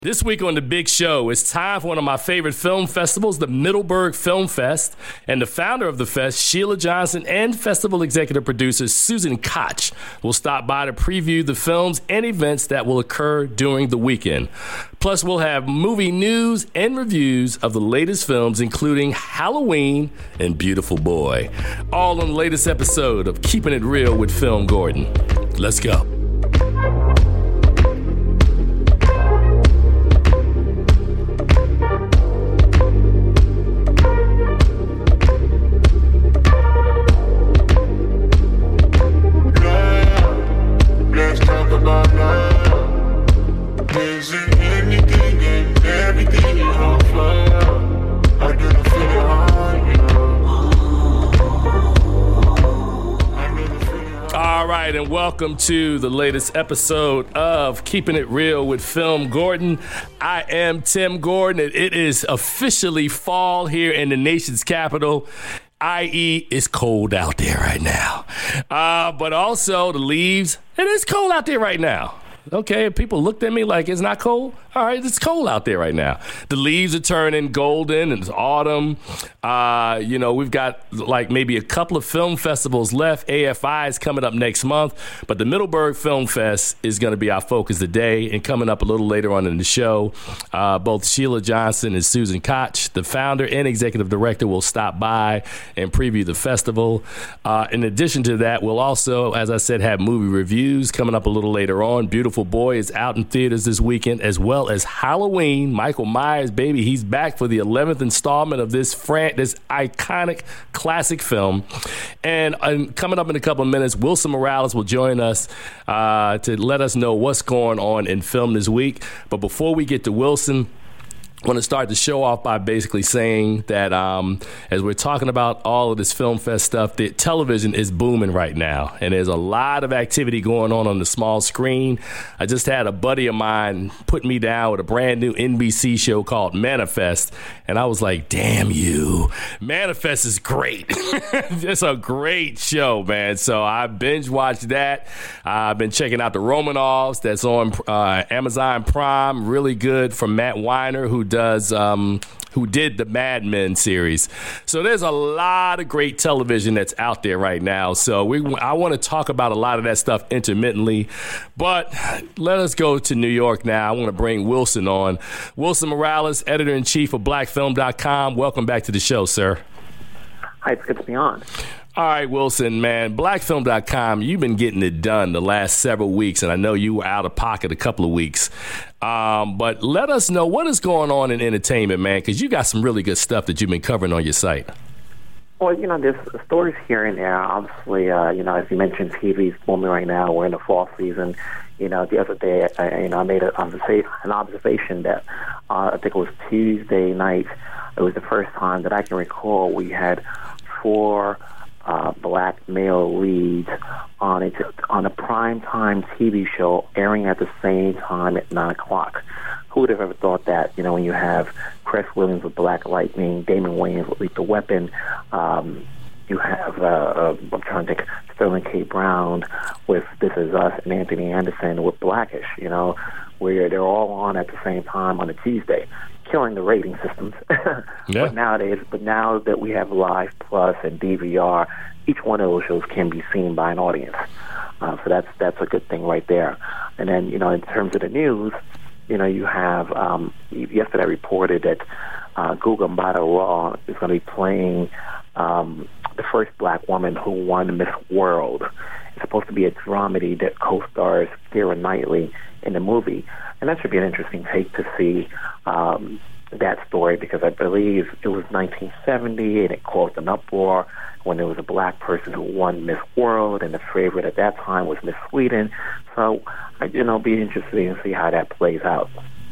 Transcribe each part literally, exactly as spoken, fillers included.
This week on The Big Show, it's time for one of my favorite film festivals, the Middleburg Film Fest. And the founder of the fest, Sheila Johnson, and festival executive producer Susan Koch will stop by to preview the films and events that will occur during the weekend. Plus, we'll have movie news and reviews of the latest films, including Halloween and Beautiful Boy. All on the latest episode of Keeping It Real with Film Gordon. Let's go. And welcome to the latest episode of Keeping It Real with Film Gordon. I am Tim Gordon, and it is officially fall here in the nation's capital, that is it's cold out there right now. Uh, but also the leaves, it is cold out there right now. Okay, people looked at me like it's not cold. All right, it's cold out there right now. The leaves are turning golden and it's autumn. Uh, you know, we've got like maybe a couple of film festivals left. A F I is coming up next month, but the Middleburg Film Fest is going to be our focus today. And coming up a little later on in the show, uh, both Sheila Johnson and Susan Koch, the founder and executive director, will stop by and preview the festival. Uh, in addition to that, we'll also, as I said, have movie reviews coming up a little later on. Beautiful Boy is out in theaters this weekend, as well as Halloween. Michael Myers, baby, he's back for the eleventh installment of this fran- this iconic classic film. And uh, coming up in a couple of minutes, Wilson Morales will join us uh, to let us know what's going on in film this week. But before we get to Wilson, I want to start the show off by basically saying that um, as we're talking about all of this Film Fest stuff, the television is booming right now, and there's a lot of activity going on on the small screen. I just had a buddy of mine put me down with a brand new N B C show called Manifest, and I was like, damn you, Manifest is great. It's a great show, man. So I binge watched that. Uh, I've been checking out the Romanovs that's on uh, Amazon Prime, really good, from Matt Weiner, who does um, who did the Mad Men series. So there's a lot of great television that's out there right now. So we I want to talk about a lot of that stuff intermittently. But let us go to New York now. I want to bring Wilson on. Wilson Morales, editor-in-chief of black film dot com. Welcome back to the show, sir. Hi, it's good to be on. All right, Wilson, man, black film dot com, you've been getting it done the last several weeks, and I know you were out of pocket a couple of weeks. Um, but let us know what is going on in entertainment, man, because you got some really good stuff that you've been covering on your site. Well, you know, there's stories here and there. Obviously, uh, you know, as you mentioned, T V's booming right now. We're in the fall season. You know, the other day, I, you know, I made a, an observation that uh, I think it was Tuesday night. It was the first time that I can recall we had four Uh, black male leads on a, on a primetime T V show airing at the same time at nine o'clock. Who would have ever thought that? You know, when you have Cress Williams with Black Lightning, Damon Wayans with Lethal Weapon, um, you have, uh, uh, I'm trying to think, Sterling K. Brown with This Is Us, and Anthony Anderson with Blackish, you know, where they're all on at the same time on a Tuesday, killing the rating systems. Yeah. But nowadays, but now that we have Live Plus and D V R, each one of those shows can be seen by an audience. Uh, so that's that's a good thing right there. And then, you know, in terms of the news, you know, you have um, yesterday I reported that uh, Gugu Mbatha-Raw is going to be playing um, the first black woman who won Miss World. It's supposed to be a dramedy that co-stars Keira Knightley in the movie. And that should be an interesting take to see um, that story, because I believe it was nineteen seventy and it caused an uproar when there was a black person who won Miss World, and the favorite at that time was Miss Sweden. So, you know, be interesting to see how that plays out.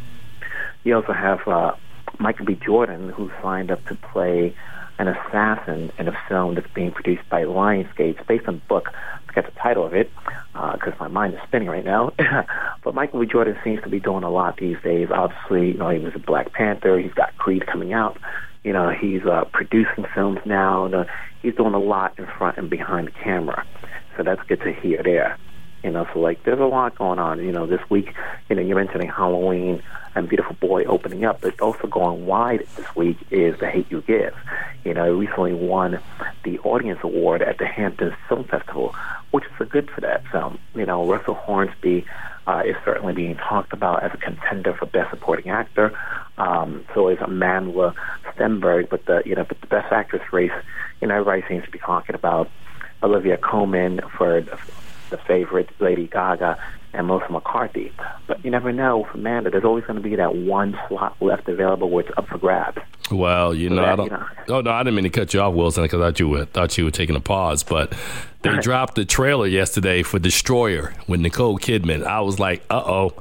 You also have uh, Michael B. Jordan, who signed up to play an assassin in a film that's being produced by Lionsgate. It's based on a book. I forget the title of it because uh, my mind is spinning right now. But Michael B. Jordan seems to be doing a lot these days. Obviously, you know, he was a Black Panther. He's got Creed coming out. You know, he's uh, producing films now. And, uh, he's doing a lot in front and behind the camera. So that's good to hear there. You know, so like there's a lot going on. You know, this week, you know, you're mentioning Halloween and Beautiful Boy opening up, but also going wide this week is The Hate U Give. You know, it recently won the Audience Award at the Hamptons Film Festival, which is a good for that film. You know, Russell Hornsby uh, is certainly being talked about as a contender for Best Supporting Actor. Um, so is Amandla Stenberg, but the you know, but the Best Actress race, you know, everybody seems to be talking about Olivia Colman for The Favorite, Lady Gaga, and Melissa McCarthy. But you never know with Amanda. There's always going to be that one slot left available where it's up for grabs. Well, you so know, that, I don't. You know. Oh no, I didn't mean to cut you off, Wilson, because I thought you were thought you were taking a pause. But they dropped the trailer yesterday for Destroyer with Nicole Kidman. I was like, uh oh.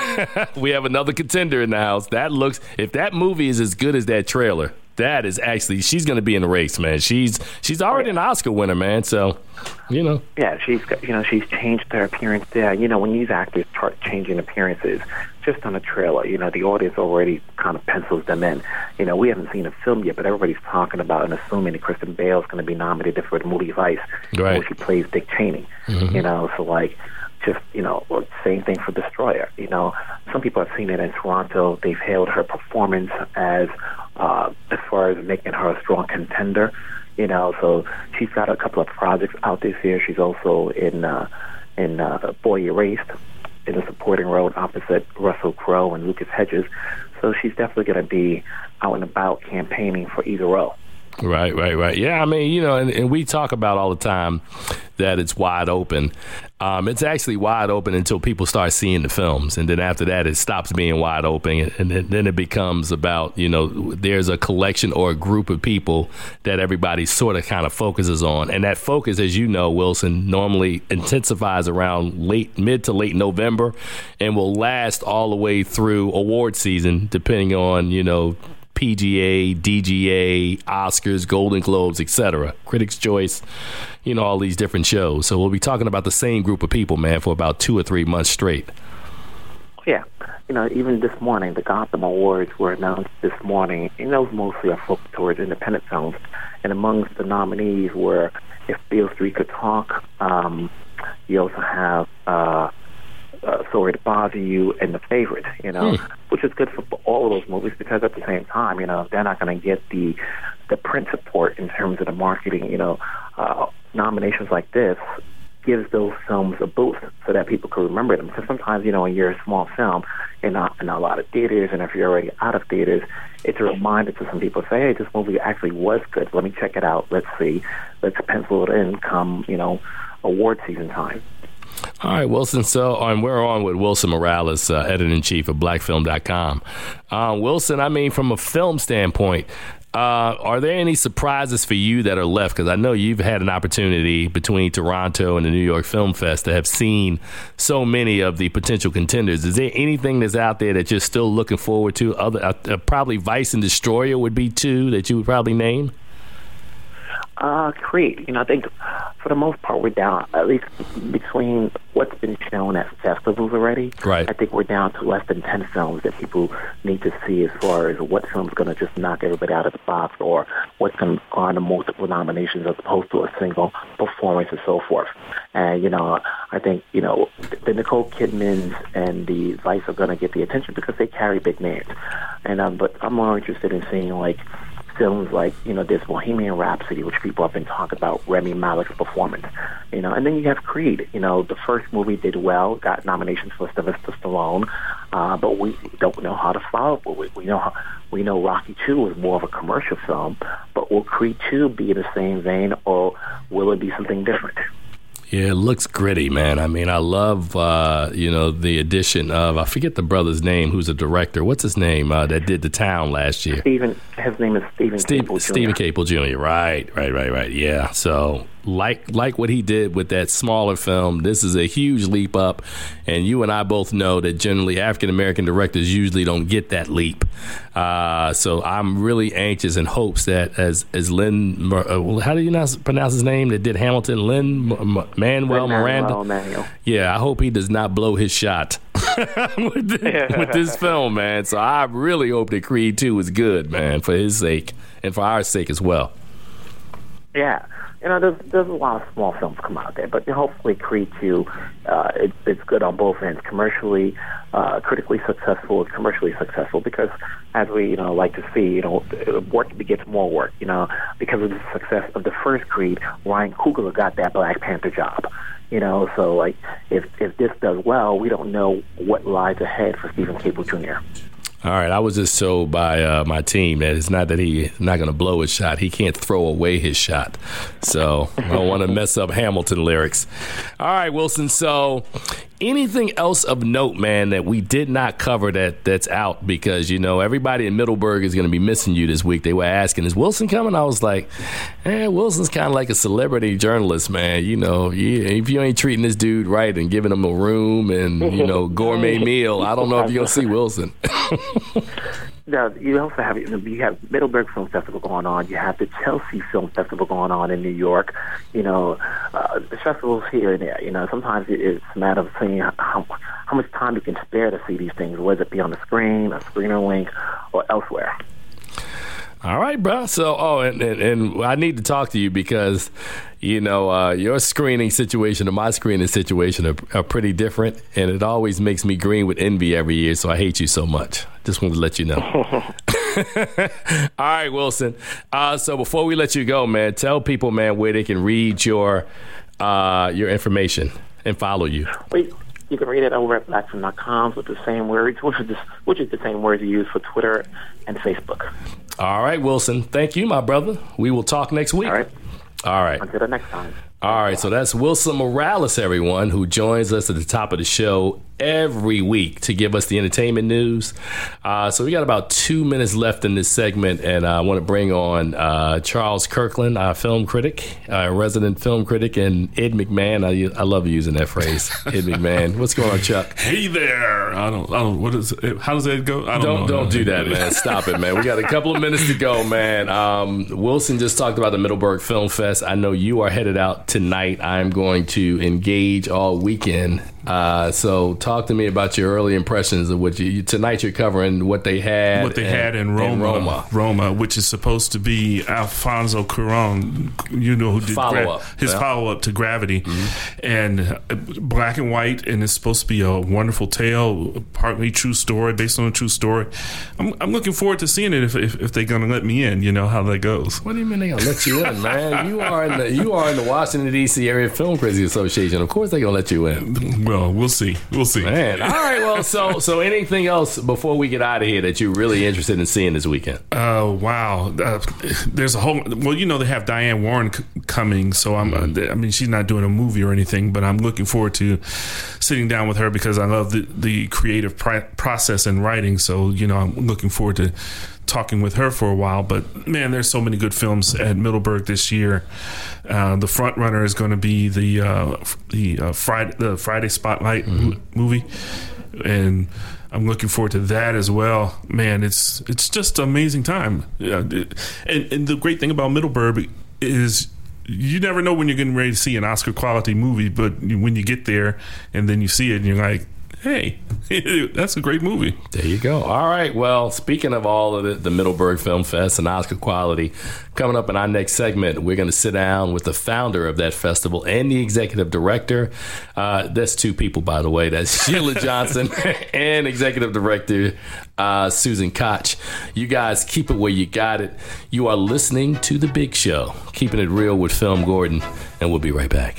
We have another contender in the house. That looks, if that movie is as good as that trailer, that is actually, she's going to be in the race, man. She's she's already an Oscar winner, man. So, you know. Yeah, she's you know she's changed her appearance there. You know, when these actors start changing appearances, just on a trailer, you know, the audience already kind of pencils them in. You know, we haven't seen a film yet, but everybody's talking about and assuming that Kristen Bale is going to be nominated for the movie Vice, right, where she plays Dick Cheney. Mm-hmm. You know, so like. Just, you know, same thing for Destroyer. You know, some people have seen it in Toronto. They've hailed her performance as, uh, as far as making her a strong contender. You know, so she's got a couple of projects out this year. She's also in uh, in uh, Boy Erased, in a supporting role opposite Russell Crowe and Lucas Hedges. So she's definitely going to be out and about campaigning for either role. Right, right, right. Yeah, I mean, you know, and, and we talk about all the time that it's wide open. Um, it's actually wide open until people start seeing the films. And then after that, it stops being wide open. And then, then it becomes about, you know, there's a collection or a group of people that everybody sort of kind of focuses on. And that focus, as you know, Wilson, normally intensifies around late, mid to late November and will last all the way through award season, depending on, you know, P G A, D G A, Oscars, Golden Globes, et cetera, Critics' Choice, you know, all these different shows. So we'll be talking about the same group of people, man, for about two or three months straight. Yeah. You know, even this morning, the Gotham Awards were announced this morning. And those mostly are focused towards independent films. And amongst the nominees were If Beale Street Could Talk. Um, you also have... Uh, Uh, Sorry to Bother You and The Favorite, you know, hmm. which is good for all of those movies because at the same time, you know, they're not going to get the the print support in terms of the marketing. You know, uh, nominations like this gives those films a boost so that people can remember them. Because sometimes, you know, when you're a small film and not in a lot of theaters, and if you're already out of theaters, it's a reminder to some people to say, hey, this movie actually was good. Let me check it out. Let's see. Let's pencil it in come, you know, award season time. All right, Wilson. So, and we're on with Wilson Morales, uh, editor-in-chief of black film dot com. Uh, Wilson, I mean, from a film standpoint, uh, are there any surprises for you that are left? Because I know you've had an opportunity between Toronto and the New York Film Fest to have seen so many of the potential contenders. Is there anything that's out there that you're still looking forward to? Other, uh, probably Vice and Destroyer would be two that you would probably name. Uh, Creed. You know, I think for the most part we're down, at least between what's been shown at festivals already. Right. I think we're down to less than ten films that people need to see as far as what film's going to just knock everybody out of the box or what's going to garner multiple nominations as opposed to a single performance and so forth. And, you know, I think, you know, the Nicole Kidmans and the Vice are going to get the attention because they carry big names. And um, But I'm more interested in seeing, like, films like, you know, there's Bohemian Rhapsody, which people have been talking about, Rami Malek's performance, you know, and then you have Creed. You know, the first movie did well, got nominations for Sylvester Stallone, uh, but we don't know how to follow it. We, we know how, we know Rocky two was more of a commercial film, but will Creed two be in the same vein, or will it be something different? Yeah, it looks gritty, man. I mean, I love, uh, you know, the addition of, I forget the brother's name, who's a director. What's his name uh, that did The Town last year? Stephen, his name is Stephen Steve, Caple Junior Stephen Caple Junior Right, right, right, right. Yeah, so like like what he did with that smaller film, this is a huge leap up. And you and I both know that generally African-American directors usually don't get that leap. Uh, so I'm really anxious and hopes that as, as Lin, uh, how do you not pronounce his name, that did Hamilton, Lin M- Manuel Miranda? Manuel. Yeah, I hope he does not blow his shot with, this, with this film, man. So I really hope that Creed two is good, man, for his sake and for our sake as well. Yeah. you know, there's there's a lot of small films come out there, but hopefully Creed two, uh, it, it's good on both ends, commercially, uh, critically successful, and commercially successful. Because as we you know like to see, you know, work begets more work. You know, because of the success of the first Creed, Ryan Coogler got that Black Panther job. You know, so like if if this does well, we don't know what lies ahead for Stephen Caple Junior All right, I was just told by uh, my team that it's not that he's not going to blow his shot. He can't throw away his shot. So I don't want to mess up Hamilton lyrics. All right, Wilson, so anything else of note, man, that we did not cover that that's out? Because, you know, everybody in Middleburg is going to be missing you this week. They were asking, is Wilson coming? I was like, eh, Wilson's kind of like a celebrity journalist, man. You know, you, if you ain't treating this dude right and giving him a room and, you know, gourmet meal, I don't know if you're going to see Wilson. Now, you also have you have Middleburg Film Festival going on. You have the Chelsea Film Festival going on in New York. You know, uh, the festivals here and there. You know, sometimes it's a matter of seeing how, how much time you can spare to see these things, whether it be on the screen, a screener link, or elsewhere. All right, bro. So, oh, and, and, and I need to talk to you because, you know, uh, your screening situation and my screening situation are, are pretty different, and it always makes me green with envy every year, so I hate you so much. Just wanted to let you know. All right, Wilson. Uh, so before we let you go, man, tell people, man, where they can read your uh, your information and follow you. Wait. You can read it over at black film dot com with the same words, which is, which is the same words you use for Twitter and Facebook. All right, Wilson. Thank you, my brother. We will talk next week. All right. All right. Until the next time. All right, so that's Wilson Morales, everyone, who joins us at the top of the show every week to give us the entertainment news. Uh, so we got about two minutes left in this segment, and uh, I want to bring on uh, Charles Kirkland, our film critic, uh, resident film critic, and Ed McMahon. I, I love using that phrase, Ed McMahon. What's going on, Chuck? Hey there. I don't. I don't. What is? It, how does that go? I don't. Don't know. don't do that, man. Stop it, man. We got a couple of minutes to go, man. Um, Wilson just talked about the Middleburg Film Fest. I know you are headed out tonight. I'm going to engage all weekend. Uh, so talk to me about your early impressions of what you, you tonight you're covering what they had what they and, had in Roma, in Roma Roma, which is supposed to be Alfonso Cuarón, you know, who did follow gra- up. his yeah. follow up to Gravity, mm-hmm. and uh, black and white, and it's supposed to be a wonderful tale, partly true story, based on a true story. I'm, I'm looking forward to seeing it if if, if they're going to let me in. You know how that goes. What do you mean they're gonna let you in, man? You are in the you are in the Washington D C Area Film Critics Association. Of course they're gonna let you in. Well, we'll see. We'll see. Man, all right. Well, so so anything else before we get out of here that you're really interested in seeing this weekend? Uh, wow. Uh, there's a whole. Well, you know they have Diane Warren c- coming, so I'm. Uh, I mean, she's not doing a movie or anything, but I'm looking forward to sitting down with her because I love the the creative pri- process and writing. So you know, I'm looking forward to talking with her for a while. But man, there's so many good films at Middleburg this year. Uh, the front runner is going to be the uh, the uh, Friday the Friday Spotlight mm-hmm. movie, and I'm looking forward to that as well. Man, it's it's just an amazing time. Yeah, it, and, and the great thing about Middleburg is you never know when you're getting ready to see an Oscar quality movie, but when you get there and then you see it and you're like, hey, that's a great movie. There you go. All right. Well, speaking of all of the, the Middleburg Film Fest and Oscar quality, coming up in our next segment, we're going to sit down with the founder of that festival and the executive director. Uh, that's two people, by the way. That's Sheila Johnson and executive director uh, Susan Koch. You guys keep it where you got it. You are listening to The Big Show, Keeping It Real with Film Gordon, and we'll be right back.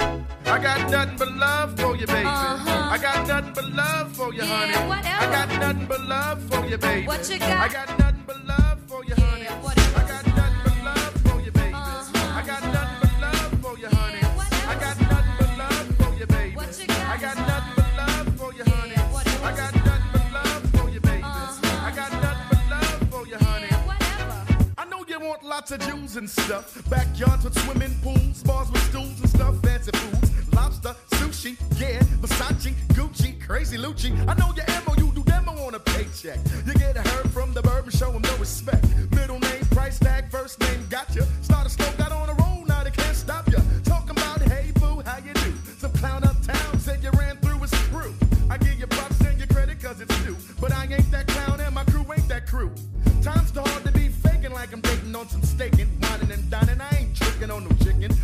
I got nothing but love for you, baby. Uh-huh. I got nothing but love for you, Yeah, honey. whatever. I got nothing but love for you, baby. What you got? I got nothing but love for you, Yeah, honey. whatever. I got nothing but love for you, baby. Uh-huh. I got nothing but love for you, honey. Yeah, whatever. I got nothing but love for you, baby. What you got? I got nothing but love for you, honey. Yeah, whatever. I got nothing but love for you, baby. Uh-huh. I got nothing but love for you, honey. Yeah, whatever. I know you want lots of Jews and stuff. Backyards with swimming pools, bars with stools and stuff, fancy foods. Lobster, sushi, yeah, Versace, Gucci, crazy Lucci. I know your ammo, you do demo on a paycheck. You get a herb from the bourbon, show him no respect. Middle name, price tag, first name, gotcha. Start a slow, got on a roll, now they can't stop ya. Talking about, hey boo, how you do? Some clown uptown said you ran through his crew. I give you props and your credit cause it's due. But I ain't that clown and my crew ain't that crew. Time's too hard to be faking like I'm dating on some staking. Whining and dining, I ain't tricking on no chicken.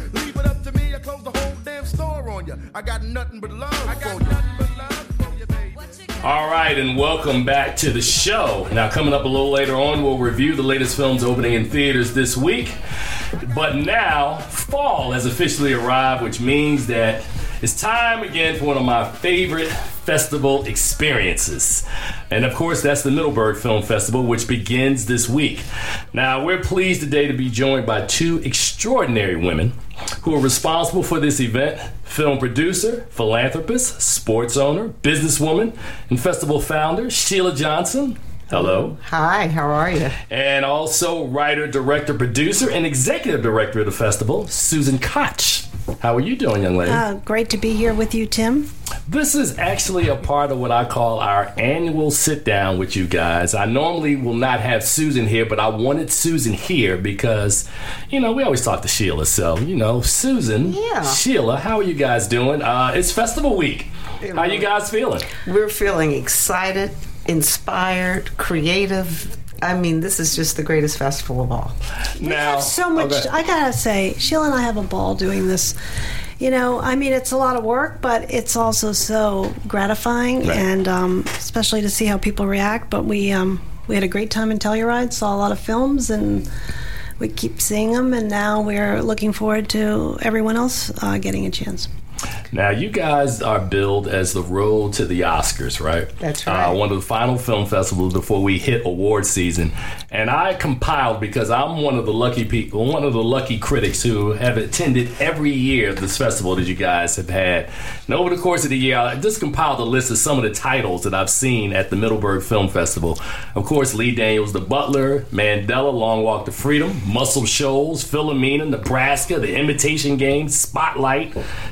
right, and welcome back to the show. Now, coming up a little later on, we'll review the latest films opening in theaters this week. But now, fall has officially arrived, which means that it's time again for one of my favorite festival experiences. And of course, that's the Middleburg Film Festival, which begins this week. Now, we're pleased today to be joined by two extraordinary women who are responsible for this event: film producer, philanthropist, sports owner, businesswoman, and festival founder Sheila Johnson. Hello. Hi, how are you? And also writer, director, producer, and executive director of the festival, Susan Koch. How are you doing, young lady? Uh, great to be here with you, Tim. This is actually a part of what I call our annual sit down with you guys. I normally will not have Susan here, but I wanted Susan here because, you know, we always talk to Sheila. So, you know, Susan, yeah. Sheila, how are you guys doing? Uh, it's festival week. How you guys feeling? We're feeling excited, inspired, creative. I mean, this is just the greatest festival of all. We Now, have so much. okay. I gotta say, Sheila and I have a ball doing this. You know, I mean, it's a lot of work, but it's also so gratifying, Right. and um, especially to see how people react. But we um, we had a great time in Telluride, saw a lot of films, and we keep seeing them. And now we're looking forward to everyone else uh, getting a chance. Now, you guys are billed as the road to the Oscars, right? That's right. Uh, one of the final film festivals before we hit award season. And I compiled, because I'm one of the lucky people, one of the lucky critics who have attended every year of this festival that you guys have had. And over the course of the year, I just compiled a list of some of the titles that I've seen at the Middleburg Film Festival. Of course, Lee Daniels' The Butler, Mandela, Long Walk to Freedom, Muscle Shoals, Philomena, Nebraska, The Imitation Game, Spotlight,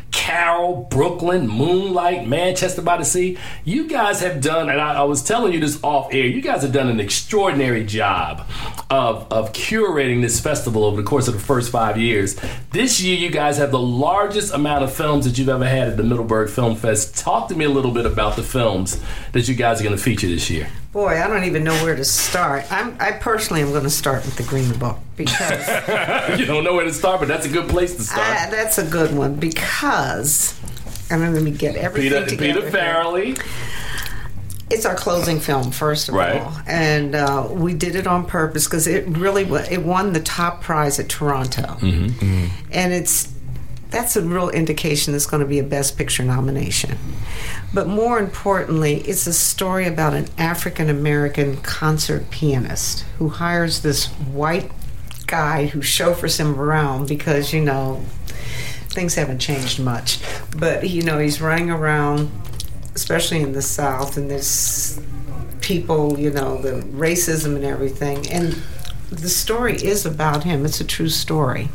Carol, Brooklyn, Moonlight, Manchester by the Sea. You guys have done, and I, I was telling you this off air, you guys have done an extraordinary job of, of curating this festival over the course of the first five years. This year, you guys have the largest amount of films that you've ever had at the Middleburg Film Fest. Talk to me a little bit about the films that you guys are going to feature this year. Boy, I don't even know where to start. I'm, I personally am going to start with the Green Book because You don't know where to start, but that's a good place to start. I, that's a good one because, and let me get everything Peter, together. Peter Farrelly. It's our closing film, first of Right. all, and uh, we did it on purpose because it really wa- it won the top prize at Toronto, Mm-hmm. mm-hmm. and it's that's a real indication it's going to be a Best Picture nomination. But more importantly, it's a story about an African American concert pianist who hires this white guy who chauffeurs him around because you know things haven't changed much, but you know he's running around, especially in the South, and there's people, you know, the racism and everything. And the story is about him. It's a true story.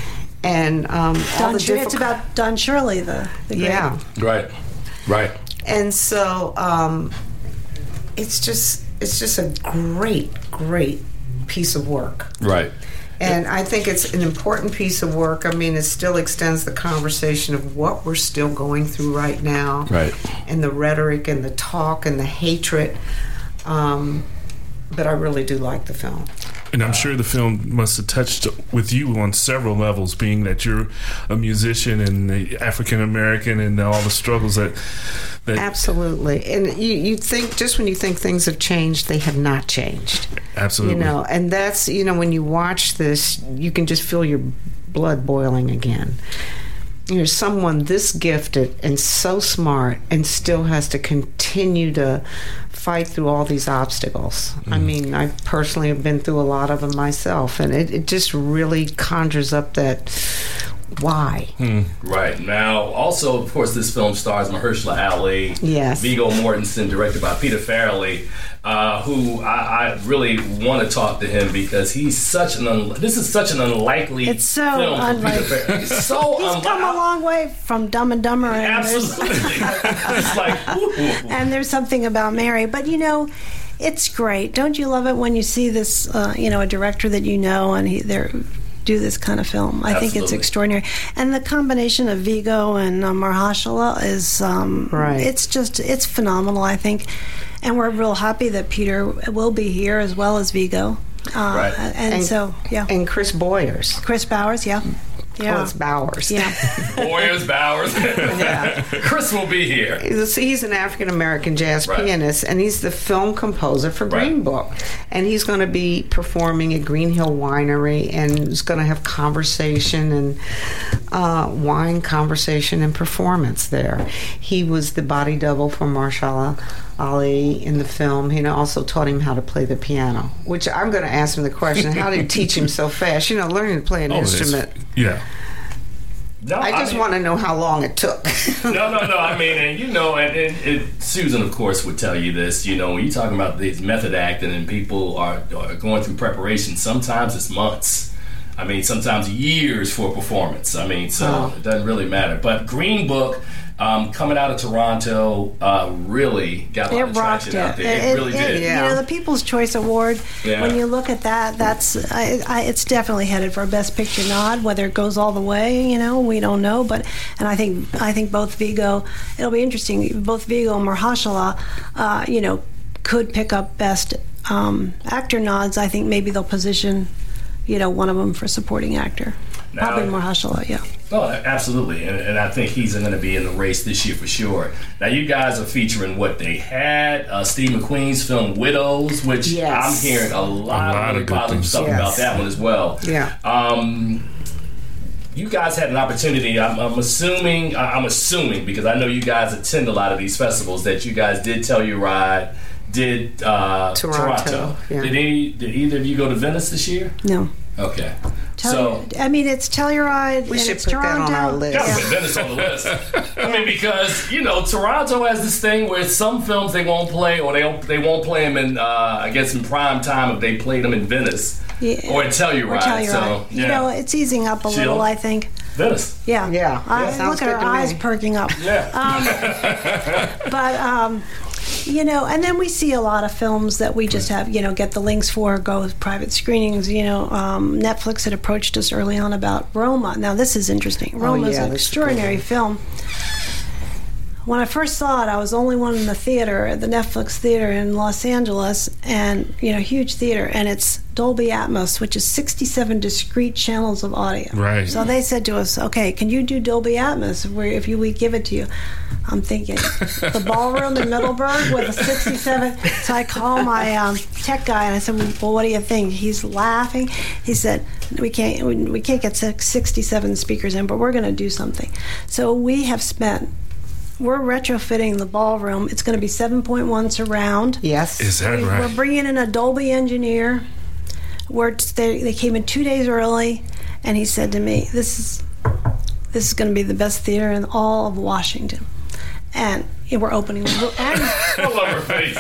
And um, all Don the Shir- it's difficult- about Don Shirley, the, the great. yeah. Right, right. And so um, it's just it's just a great, great piece of work. Right. And I think it's an important piece of work. I mean, it still extends the conversation of what we're still going through right now. Right. And the rhetoric and the talk and the hatred. Um, but I really do like the film. And I'm sure the film must have touched with you on several levels, being that you're a musician and African American and all the struggles that. that Absolutely. And you, you think, just when you think things have changed, they have not changed. Absolutely. You know, and that's, you know, when you watch this, you can just feel your blood boiling again. You know, someone this gifted and so smart and still has to continue to fight through all these obstacles. Mm. I mean, I personally have been through a lot of them myself, and it, it just really conjures up that why. Hmm. Right. Now, also, of course, this film stars Mahershala Ali, yes. Viggo Mortensen, directed by Peter Farrelly, uh, who I, I really want to talk to him because he's such an un- this is such an unlikely It's so film for unlikely. Peter Farrelly. It's so He's unli- come a long way from Dumb and Dumber. And there's- Absolutely. It's like, ooh, ooh, ooh. and there's something about Mary. But, you know, it's great. Don't you love it when you see this, uh, you know, a director that you know and he, they're do this kind of film. I think it's Absolutely. extraordinary. And the combination of Viggo and uh, Mahershala is, um, Right. it's just, it's phenomenal, I think. And we're real happy that Peter will be here as well as Viggo. Uh, Right. And, And- so, yeah. And Chris Boyers. Chris Bowers, yeah. Yeah. Well, it's Bowers. Yeah. Boyers, Bowers. Yeah. Chris will be here. He's, he's an African American jazz Right. pianist, and he's the film composer for Green Right. Book. And he's going to be performing at Green Hill Winery, and he's going to have conversation and uh, wine conversation and performance there. He was the body double for Mahershala Ali in the film. He also taught him how to play the piano, which I'm going to ask him the question, how did you teach him so fast? You know, learning to play an Oh, it's- instrument. Yeah. No, I just mean- want to know how long it took. no, no, no. I mean, and you know, and, and, and Susan, of course, would tell you this. You know, when you're talking about these method acting and people are, are going through preparation, sometimes it's months. I mean, sometimes years for a performance. I mean, so Oh. it doesn't really matter. But Green Book, um, coming out of Toronto, uh, really got a lot It of rocked traction it. out there. It, really did. yeah. You know, the People's Choice Award. Yeah. When you look at that, that's I, I, it's definitely headed for a Best Picture nod. Whether it goes all the way, you know, we don't know. But and I think I think both Viggo. It'll be interesting. Both Viggo and Mahershala, uh, you know, could pick up Best um, Actor nods. I think maybe they'll position, you know, one of them for supporting actor. Now- Probably Mahershala, yeah. Oh, absolutely, and, and I think he's going to be in the race this year for sure. Now, you guys are featuring What They Had, uh, Steve McQueen's film Widows, which Yes. I'm hearing a lot, A lot of, really of good positive things. stuff Yes. about that one as well. Yeah. Um, you guys had an opportunity. I'm, I'm assuming. I- I'm assuming because I know you guys attend a lot of these festivals that you guys did Telluride, did uh, Toronto, Toronto. yeah. Did any? Did either of you go to Venice this year? No. Okay. Tell, so. I mean, it's Telluride. We and should it's put that on Toronto. our list. Gotta Yeah. put Venice on the list. I mean, because you know, Toronto has this thing where some films they won't play, or they don't, they won't play them in, uh, I guess, in prime time if they played them in Venice Yeah. or in Telluride. Or Telluride. So, yeah. You know, it's easing up a Sheila? little, I think. Venice. Yeah. Yeah. I, Yeah, sounds look at good her to eyes me. perking up. Yeah. But, um, you know, and then we see a lot of films that we just have, you know, get the links for, go with private screenings. You know, um, Netflix had approached us early on about Roma. Now, this is interesting. Roma is yeah, an this is extraordinary good. film. When I first saw it, I was the only one in the theater, at the Netflix theater in Los Angeles, and, you know, huge theater, and it's Dolby Atmos, which is sixty-seven discrete channels of audio. Right. So they said to us, okay, can you do Dolby Atmos where if you, we give it to you? I'm thinking, the ballroom in Middleburg with a sixty-seven. So I call my um, tech guy and I said, well, what do you think? He's laughing. He said, we can't, we, we can't get six, sixty-seven speakers in, but we're going to do something. So we have spent, we're retrofitting the ballroom. It's going to be seven point one surround. Yes. Is that We- right? We're bringing in a Dolby engineer. We're, they, they came in two days early, and he said to me, "This is this is going to be the best theater in all of Washington." And we're opening with and I love her face.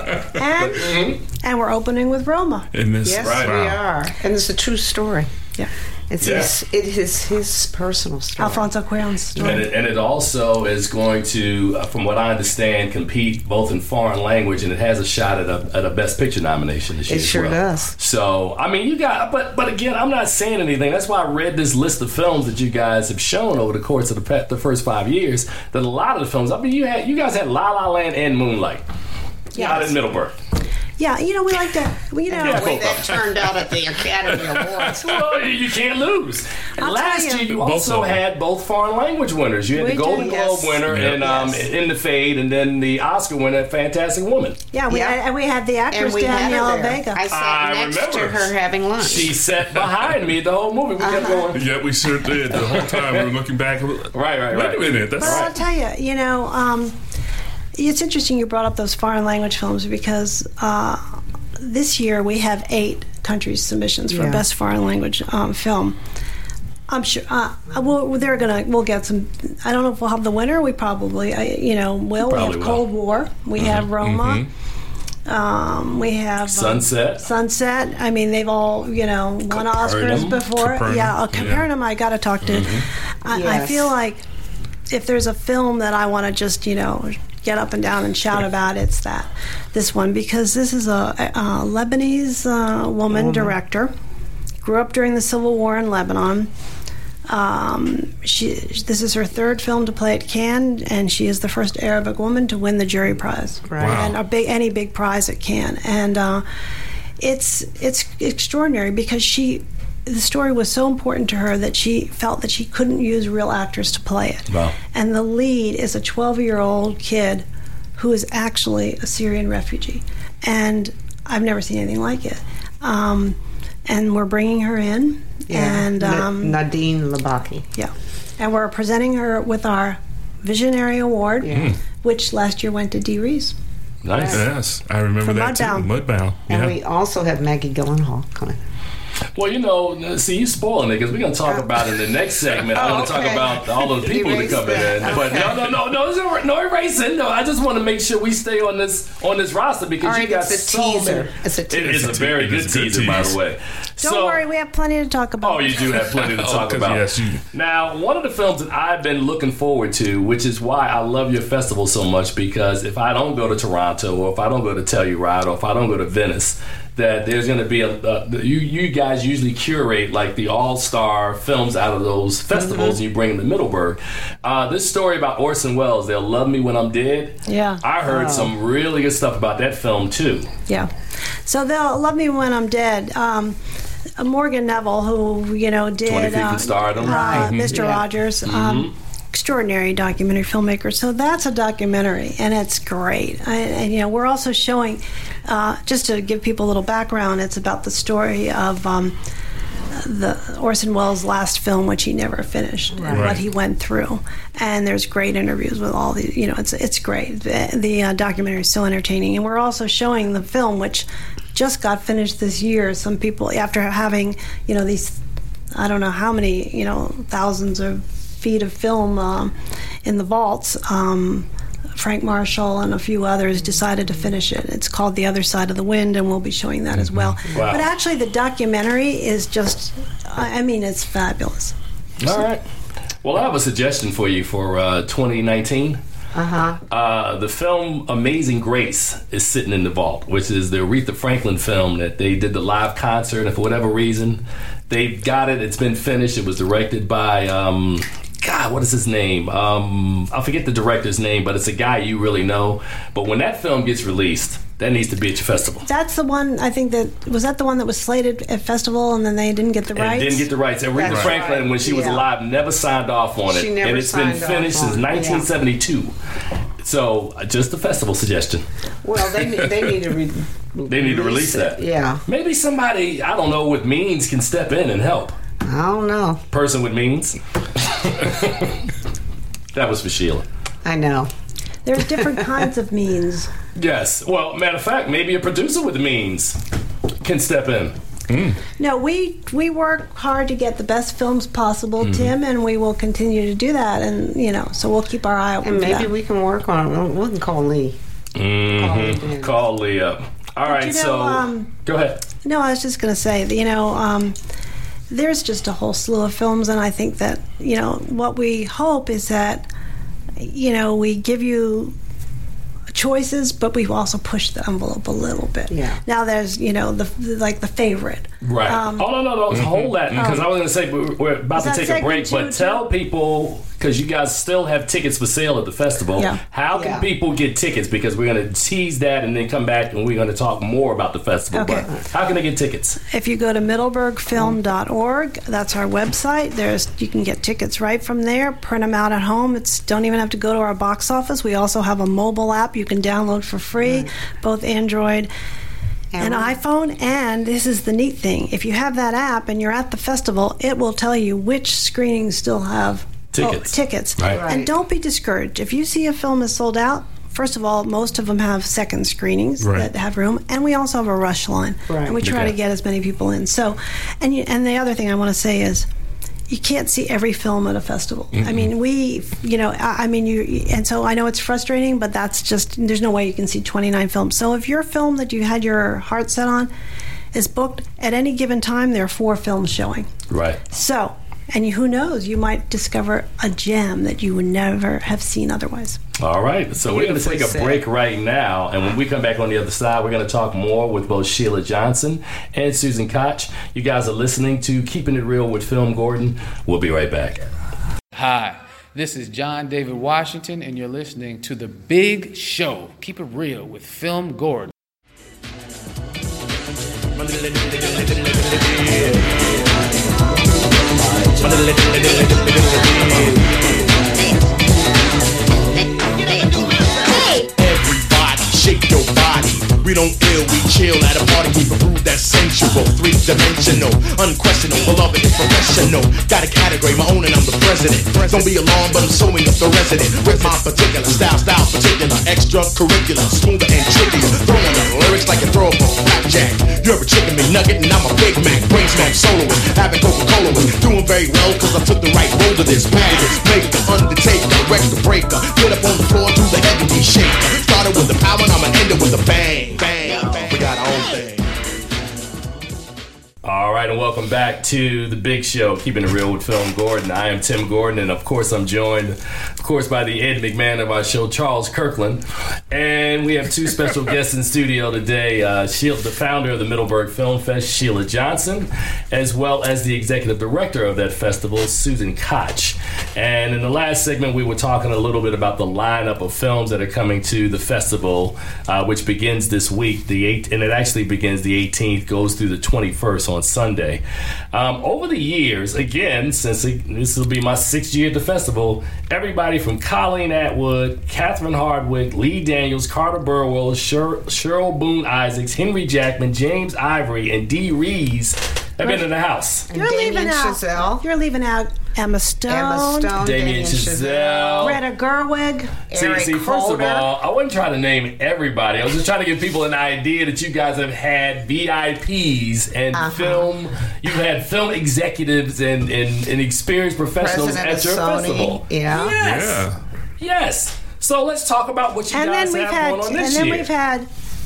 and, and we're opening with Roma. In this, Yes, Right. we wow. are. And it's a true story. Yeah, It's Yeah. his, it is his personal story. Alfonso Cuarón's story. And it, and it also is going to, uh, from what I understand, compete both in foreign language, and it has a shot at a, at a Best Picture nomination this year. It as sure well. does. So, I mean, you got, but but again, I'm not saying anything. That's why I read this list of films that you guys have shown over the course of the, pe- the first five years. That a lot of the films, I mean, you had you guys had La La Land and Moonlight out in Middleburg. Yeah, you know we like to. well, You know, Yeah, The way both that of them. turned out at the Academy Awards. Well, you- you can't lose. And I'll last tell you. year, you Both also of them. had both foreign language winners. You had We the Golden did, Globe yes. winner Yeah. and um, Yes. in the Fade, and then the Oscar winner, Fantastic Woman. yeah, we Yeah. Had, and we had the actress And we had Daniela her there. Vega. I sat I next remember. to her having lunch. She sat behind me the whole movie. We kept Uh-huh. going. Yeah, we sure did. The whole time we were looking back. Right, right, Wait right. a minute. That's But I'll tell you, you know, um, it's interesting you brought up those foreign language films because uh, this year we have eight countries submissions for Yeah. best foreign language um, film. I'm sure uh, we'll, they're gonna. We'll get some. I don't know if we'll have the winner. We probably, uh, you know, will. We Probably have will. Cold War. We have Roma. Um, we have um, Sunset. Sunset. I mean, they've all you know won Oscars Capernaum. before. Capernaum, Yeah, uh, yeah. Capernaum. I got to talk to. I, I Yes. feel like if there's a film that I want to just you know get up and down and shout about, it's that this one because this is a, a Lebanese uh, woman director. Grew up during the Civil War in Lebanon. Um, she this is her third film to play at Cannes, and she is the first Arabic woman to win the jury prize, Right. Wow. and a big any big prize at Cannes. And uh, it's it's extraordinary because she the story was so important to her that she felt that she couldn't use real actors to play it. Wow. And the lead is a twelve-year-old kid who is actually a Syrian refugee. And I've never seen anything like it. Um, and we're bringing her in. Yeah. And um, Nadine Labaki. Yeah. And we're presenting her with our Visionary Award, Yeah. which last year went to Dee Reese. Nice. Yes, I remember For that Mudbound. too. Mudbound. And Yeah. we also have Maggie Gyllenhaal coming. Well, you know, see, you spoiling it because we're going to talk about in the next segment. I Oh, want to okay. talk about all of the people that Erase come in. that. But no, no, no, no, it's no, no erasing. No, I just want to make sure we stay on this on this roster because All right, you got it's a so teaser. many. It's a It teaser. is a very It good is a good teaser, by tease. the way. Don't So- worry, we have plenty to talk about. Oh, you do have plenty to Oh, talk 'cause, about. yes, you- Now, one of the films that I've been looking forward to, which is why I love your festival so much, because if I don't go to Toronto, or if I don't go to Telluride, or if I don't go to Venice, that there's going to be a uh, you you guys usually curate like the all-star films out of those festivals, and you bring them to Middleburg. Uh, this story about Orson Welles, They'll Love Me When I'm Dead. Yeah. I heard some really good stuff about that film too. Yeah. So they'll love me when I'm dead. Um, uh, Morgan Neville, who, you know, did twenty Feet uh, from Stardom. uh, Mister Yeah. Rogers. Um, extraordinary documentary filmmaker. So that's a documentary, and it's great. I, and, you know, we're also showing, uh, just to give people a little background, it's about the story of um, the Orson Welles' last film, which he never finished, and Right. what he went through. And there's great interviews with all the, you know, it's it's great. The, the uh, documentary is so entertaining, and we're also showing the film, which just got finished this year. Some people, after having, you know, these, I don't know how many, you know, thousands of feet of film um, in the vaults. Um, Frank Marshall and a few others decided to finish it. It's called The Other Side of the Wind, and we'll be showing that as well. Wow. But actually, the documentary is just, I I mean, it's fabulous. All right. Well, I have a suggestion for you for uh, twenty nineteen. Uh-huh. Uh, the film Amazing Grace is sitting in the vault, which is the Aretha Franklin film that they did the live concert, and for whatever reason, they've got it. It's been finished. It was directed by, um, God, what is his name? Um, I forget the director's name, but it's a guy you really know. But when that film gets released, that needs to be at your festival. That's the one, I think that, was that the one that was slated at festival and then they didn't get the And rights? didn't get the rights. Aretha That's Franklin, right. when she was Yeah. alive, never signed off on it. She never and it's been signed off finished on since it, yeah. nineteen seventy-two. So, uh, just a festival suggestion. Well, they need- they need to re- They need to release it. that. Yeah. Maybe somebody, I don't know, with means can step in and help. I don't know. Person with means. That was for Sheila. I know. There's different kinds of means. Yes. Well, matter of fact, maybe a producer with means can step in. No, we we work hard to get the best films possible, Tim, and we will continue to do that. And, you know, so we'll keep our eye open And for maybe that. we can work on it. We can call Lee. Mm-hmm. Call Lee up. All right, you know, so um, go ahead. No, I was just going to say, that, you know, um, there's just a whole slew of films, and I think that, you know, what we hope is that, you know, we give you choices, but we've also pushed the envelope a little bit. Yeah. Now there's, you know, the, the like the favorite. Right. Um, oh, no, no, no. Hold that, because I was going to say we're, we're about Is to that take a segment break, two, but tell too? people, because you guys still have tickets for sale at the festival, Yeah. how can Yeah. people get tickets? Because we're going to tease that and then come back and we're going to talk more about the festival. Okay. But how can they get tickets? If you go to middleburg film dot org, that's our website. There's you can get tickets right from there. Print them out at home. It's don't even have to go to our box office. We also have a mobile app you can download for free, both Android and iPhone. And this is the neat thing: if you have that app and you're at the festival, it will tell you which screenings still have Tickets. Oh, tickets. Right. Right. And don't be discouraged if you see a film is sold out. First of all, most of them have second screenings Right. that have room, and we also have a rush line, Right. and we try Okay. to get as many people in. So, and you, and the other thing I want to say is, you can't see every film at a festival. I mean, we, you know, I, I mean, you, and so I know it's frustrating, but that's just there's no way you can see twenty-nine films. So if your film that you had your heart set on is booked at any given time, there are four films showing. Right. So, and you, who knows, you might discover a gem that you would never have seen otherwise. All right, so we're going to take a Beautifully said. break right now, and when we come back on the other side, we're going to talk more with both Sheila Johnson and Susan Koch. You guys are listening to Keeping It Real with Film Gordon. We'll be right back. Hi, this is John David Washington, and you're listening to The Big Show. Keep it real with Film Gordon. Everybody, shake your body. We don't ill, we chill at a party. We prove that's sensual, three-dimensional, unquestionable, beloved and professional. Got a category, my own, and I'm the president. Don't be alarmed, but I'm sewing up the resident with my particular style, style particular, extracurricular, smoother and trickier. Throwing the lyrics like a throw up a blackjack. You're a chicken McNugget and I'm a Big Mac. Brain smack soloist, having Coca-Cola with. Doing very well cause I took the right road to this package. Make the undertaker, wreck the breaker. Get up on the floor, do the heavy shaker. Started with the power and I'ma end it with a bang. Bang, bang. We got our own thing. All right, and welcome back to The Big Show, Keeping It Real with Film Gordon. I am Tim Gordon, and of course I'm joined, of course, by the Ed McMahon of our show, Charles Kirkland. And we have two special guests in studio today, uh, Sheila, the founder of the Middleburg Film Fest, Sheila Johnson, as well as the executive director of that festival, Susan Koch. And in the last segment, we were talking a little bit about the lineup of films that are coming to the festival, uh, which begins this week, the eighth, and it actually begins the eighteenth, goes through the twenty-first on Sunday. Um, over the years, again, since it, this will be my sixth year at the festival, everybody from Colleen Atwood, Catherine Hardwick, Lee Daniels, Carter Burwell, Sher- Cheryl Boone Isaacs, Henry Jackman, James Ivory, and Dee Rees have been in the house. And You're Damien leaving out. Chazelle. You're leaving out Emma Stone, Emma Stone, Damien Chazelle. Greta Gerwig. See, Eric see, first of Holder. all, I wasn't trying to name everybody. I was just trying to give people an idea that you guys have had V I Ps and Uh-huh. film. You've had film executives and, and, and experienced professionals President at your of Sony. festival. Yeah. Yes. Yeah. Yes. So let's talk about what you And guys then we've have had, going on and this then year. we've had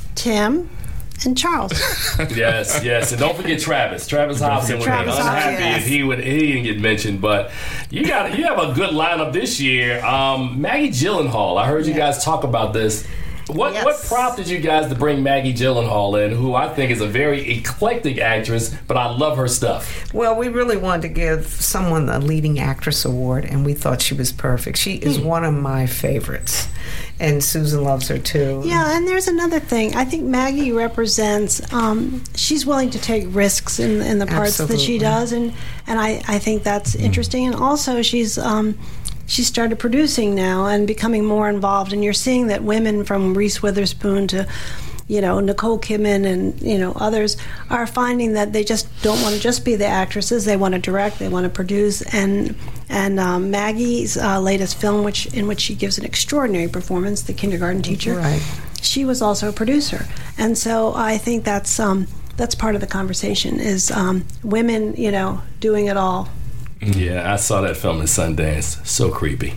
Tim and Charles. Yes, yes, and don't forget Travis. Travis Hobson would Travis be unhappy Hobson, yes. if he would he didn't get mentioned. But you got you have a good lineup this year. Um, Maggie Gyllenhaal. I heard you guys talk about this. What Yes. what prompted you guys to bring Maggie Gyllenhaal in, who I think is a very eclectic actress, but I love her stuff. Well, we really wanted to give someone a leading actress award, and we thought she was perfect. She is one of my favorites, and Susan loves her too. Yeah, and there's another thing. I think Maggie represents. Um, she's willing to take risks in in the parts that she Absolutely. does, and and I I think that's interesting. And also, she's. Um, She started producing now and becoming more involved, and you're seeing that women from Reese Witherspoon to, you know, Nicole Kidman and you know others are finding that they just don't want to just be the actresses. They want to direct, they want to produce, and and um, Maggie's uh, latest film, which in which she gives an extraordinary performance, The Kindergarten Teacher. Right. She was also a producer, and so I think that's um, that's part of the conversation is um, women, you know, doing it all. Yeah, I saw that film in Sundance. So creepy.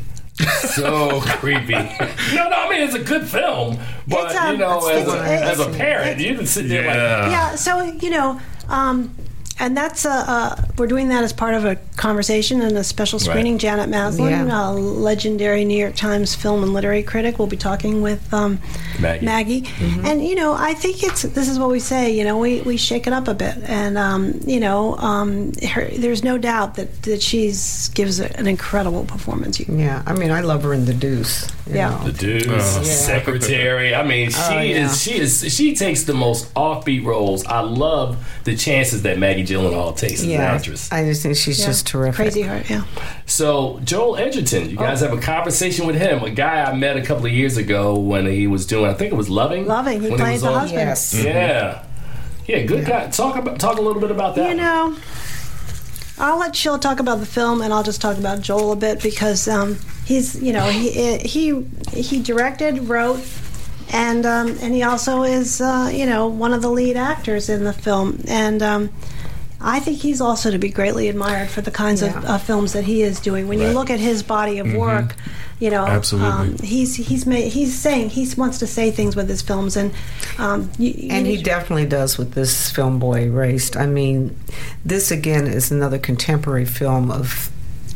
So creepy. No, no, I mean it's a good film, but It's, um, you know, as it's- a, it's- as a parent, you can sit there like, Yeah. Yeah, so you know, um, and that's uh, uh, we're doing that as part of a conversation and a special screening. Right. Janet Maslin, Yeah. a legendary New York Times film and literary critic, will be talking with um, Maggie. And you know, I think it's this is what we say. You know, we, we shake it up a bit, and um, you know, um, her, there's no doubt that that she's gives an incredible performance. You- Yeah, I mean, I love her in The Deuce. you Yeah. know. The dude's Oh. secretary. I mean, she Oh, yeah. is. She is. She takes the most offbeat roles. I love the chances that Maggie Gyllenhaal takes as an Yeah, actress. I just think she's yeah, just terrific. Crazy Heart, yeah. So Joel Edgerton, you guys have a conversation with him, a guy I met a couple of years ago when he was doing. I think it was Loving. Loving, he when played was the on- husband. Yes. Yeah. Yeah, good guy. Talk about talk a little bit about that. You know, I'll let Sheila talk about the film, and I'll just talk about Joel a bit because um, he's, you know, he he he directed, wrote, and um, and he also is, uh, you know, one of the lead actors in the film, and um, I think he's also to be greatly admired for the kinds of Yeah. uh, films that he is doing. When you Right. look at his body of work. You know, Absolutely. Um, he's he's made, he's saying he wants to say things with his films, and um, you, you And he need- definitely does with this film, Boy Erased. I mean, this again is another contemporary film of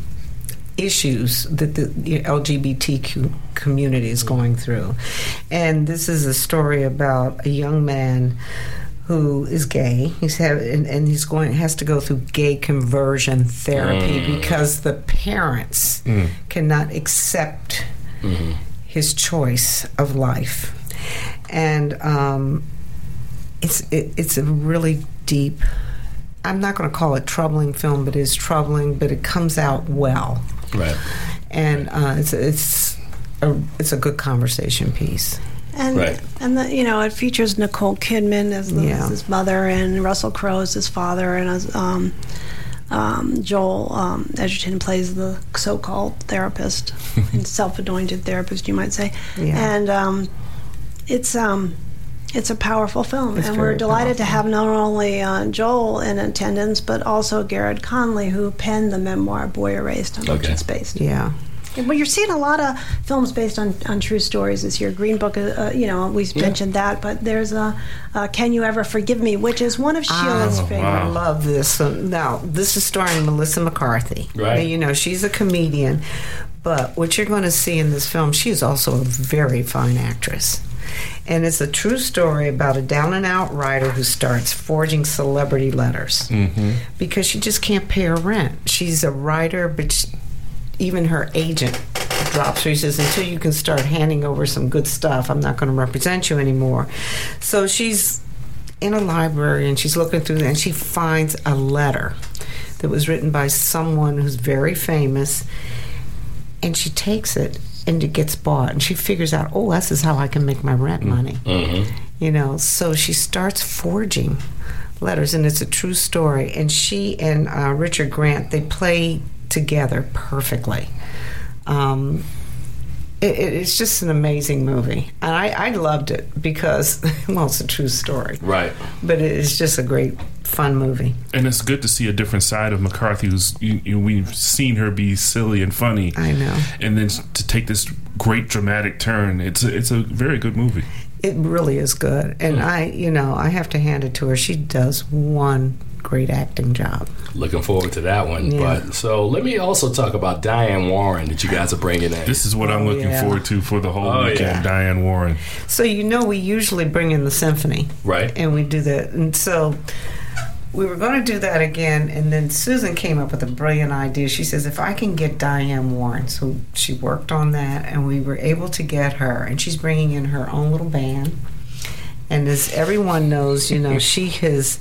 issues that the L G B T Q community is going through. And this is a story about a young man who is gay. He's have and, and he's going has to go through gay conversion therapy because the parents cannot accept his choice of life. And um, it's it, it's a really deep I'm not going to call it troubling film, but it's troubling, but it comes out well. Right. And uh, it's it's a, it's a good conversation piece. And, right. and the, you know, it features Nicole Kidman as, the, Yeah. as his mother, and Russell Crowe as his father, and as um, um, Joel um, Edgerton plays the so-called therapist, and self-anointed therapist, you might say. Yeah. And um, it's um, it's a powerful film, It's and we're very delighted to powerful. have not only uh, Joel in attendance, but also Garrett Conley, who penned the memoir Boy Erased, on which Okay. it's based. Yeah. Well, you're seeing a lot of films based on, on true stories this year. Green Book, uh, you know, we Yeah. mentioned that, but there's a uh, Can You Ever Forgive Me, which is one of Sheila's Oh, favorite. I love this. Um, now, this is starring Melissa McCarthy. Right. Now, you know, she's a comedian, but what you're going to see in this film, she's also a very fine actress. And it's a true story about a down-and-out writer who starts forging celebrity letters Mm-hmm. because she just can't pay her rent. She's a writer, but she, even her agent drops her. He says, until you can start handing over some good stuff, I'm not going to represent you anymore. So she's in a library, and she's looking through, and she finds a letter that was written by someone who's very famous, and she takes it, and it gets bought, and she figures out, oh, this is how I can make my rent money. Mm-hmm. You know, so she starts forging letters, and it's a true story. And she and uh, Richard Grant, they play together perfectly. Um, it, it, it's just an amazing movie, and I, I loved it because, well, it's a true story, Right. but it is just a great, fun movie. And it's good to see a different side of McCarthy. Who's you, you, we've seen her be silly and funny, I know. and then to take this great dramatic turn. It's a, it's a very good movie. It really is good, and I, you know, I have to hand it to her. She does one great acting job. Looking forward to that one. Yeah. But so let me also talk about Diane Warren that you guys are bringing in. This is what I'm Oh, looking yeah. forward to for the whole Oh, weekend. yeah. Diane Warren. So you know, we usually bring in the symphony, Right. and we do that, and so we were going to do that again, and then Susan came up with a brilliant idea. She says, if I can get Diane Warren, so she worked on that, and we were able to get her, and she's bringing in her own little band. And as everyone knows, you know, she has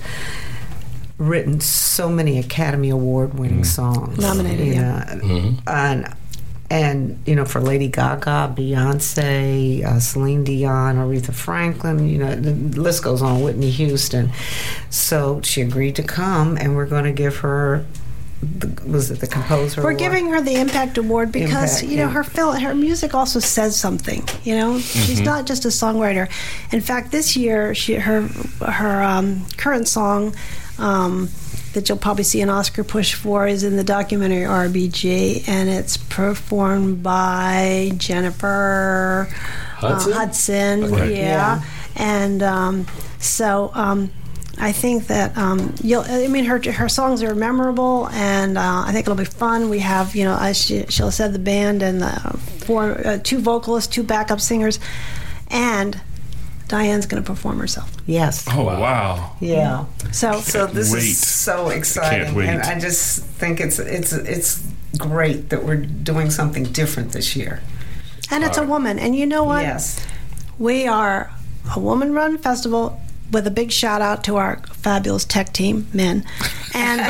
written so many Academy Award winning songs. Nominated, you yeah. know, Mhm. And, and, you know, for Lady Gaga, Beyonce, uh, Celine Dion, Aretha Franklin, you know, the list goes on, Whitney Houston. So she agreed to come, and we're going to give her, the, was it the composer We're award? giving her the Impact Award because Impact, you know yeah. her film, her music also says something. You know, she's not just a songwriter. In fact, this year, she her her um, current song um, that you'll probably see an Oscar push for is in the documentary R B G, and it's performed by Jennifer Hudson? Uh, Hudson, Okay. yeah. Yeah. And um, so um, I think that um, you'll. I mean, her her songs are memorable, and uh, I think it'll be fun. We have, you know, as she, Sheila said, the band and the four, uh, two vocalists, two backup singers, and Diane's going to perform herself. Yes. Oh, Wow. wow. Yeah. So, So this wait. is so exciting, Can't wait. and I just think it's it's it's great that we're doing something different this year. and it's a woman, and you know what? Yes. We are a woman-run festival with a big shout out to our fabulous tech team, men, and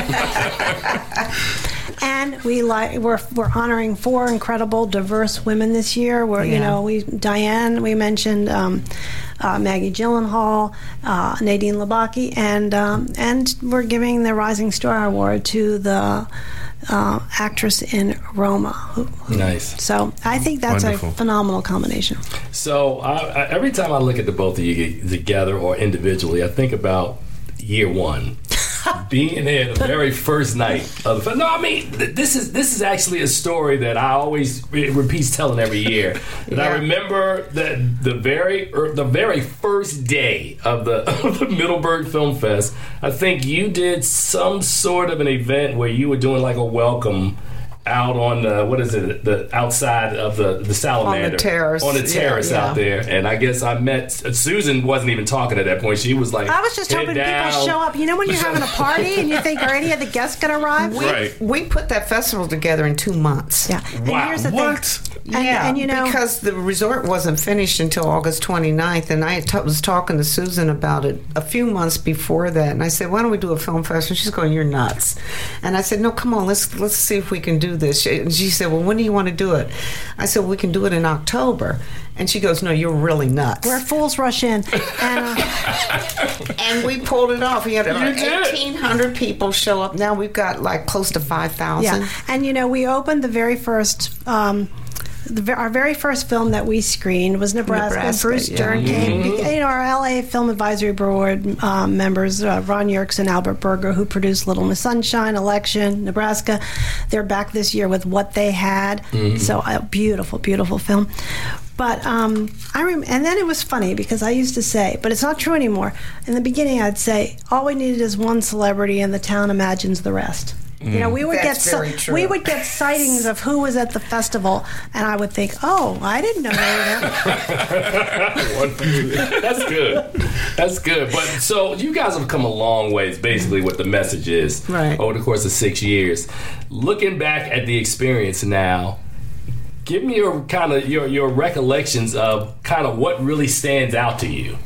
and we like we're we're honoring four incredible, diverse women this year. We're you Yeah. know we Diane we mentioned. Um, Uh, Maggie Gyllenhaal, uh, Nadine Labaki, and um, and we're giving the Rising Star Award to the uh, actress in Roma. Who, who, Nice. So I think that's Wonderful. a phenomenal combination. So I, I, every time I look at the both of you together or individually, I think about year one. Being there the very first night of the no, I mean th- this is this is actually a story that I always it repeats telling every year. And I Yeah. remember that the very er, the very first day of the of the Middleburg Film Fest, I think you did some sort of an event where you were doing like a welcome out on the, what is it, the outside of the, the salamander. On the terrace. On the terrace yeah, out yeah. there. And I guess I met, Susan wasn't even talking at that point. She was like, I was just head hoping down. people show up. You know when you're having a party and you think, are any of the guests going to arrive? We, Right. we put that festival together in two months. Yeah. And Wow. here's the What? thing. And, yeah, and you know, because the resort wasn't finished until August twenty-ninth, and I t- was talking to Susan about it a few months before that, and I said, "Why don't we do a film festival?" She's going, "You're nuts," and I said, "No, come on, let's let's see if we can do this." She, and she said, "Well, when do you want to do it?" I said, well, "We can do it in October," and she goes, "No, you're really nuts." where fools rush in. And, uh, And we pulled it off. We had about did. eighteen hundred people show up. Now we've got like close to five thousand. yeah. And you know, we opened the very first. Um, The, ve- our very first film that we screened was Nebraska. Nebraska, Bruce yeah. Dern came. You know, our L A Film Advisory Board um, members, uh, Ron Yerkes and Albert Berger, who produced Little Miss Sunshine, Election, Nebraska. They're back this year with What They Had. So a beautiful, beautiful film. But um, I rem- and then it was funny because I used to say, but it's not true anymore. In the beginning, I'd say, all we needed is one celebrity, and the town imagines the rest. You know, we would That's get very si- true. we would get sightings of who was at the festival, and I would think, "Oh, I didn't know they were there." That's good. That's good. But so you guys have come a long ways, basically, what the message is Right. over the course of six years. Looking back at the experience now, give me your kind of your your recollections of kind of what really stands out to you.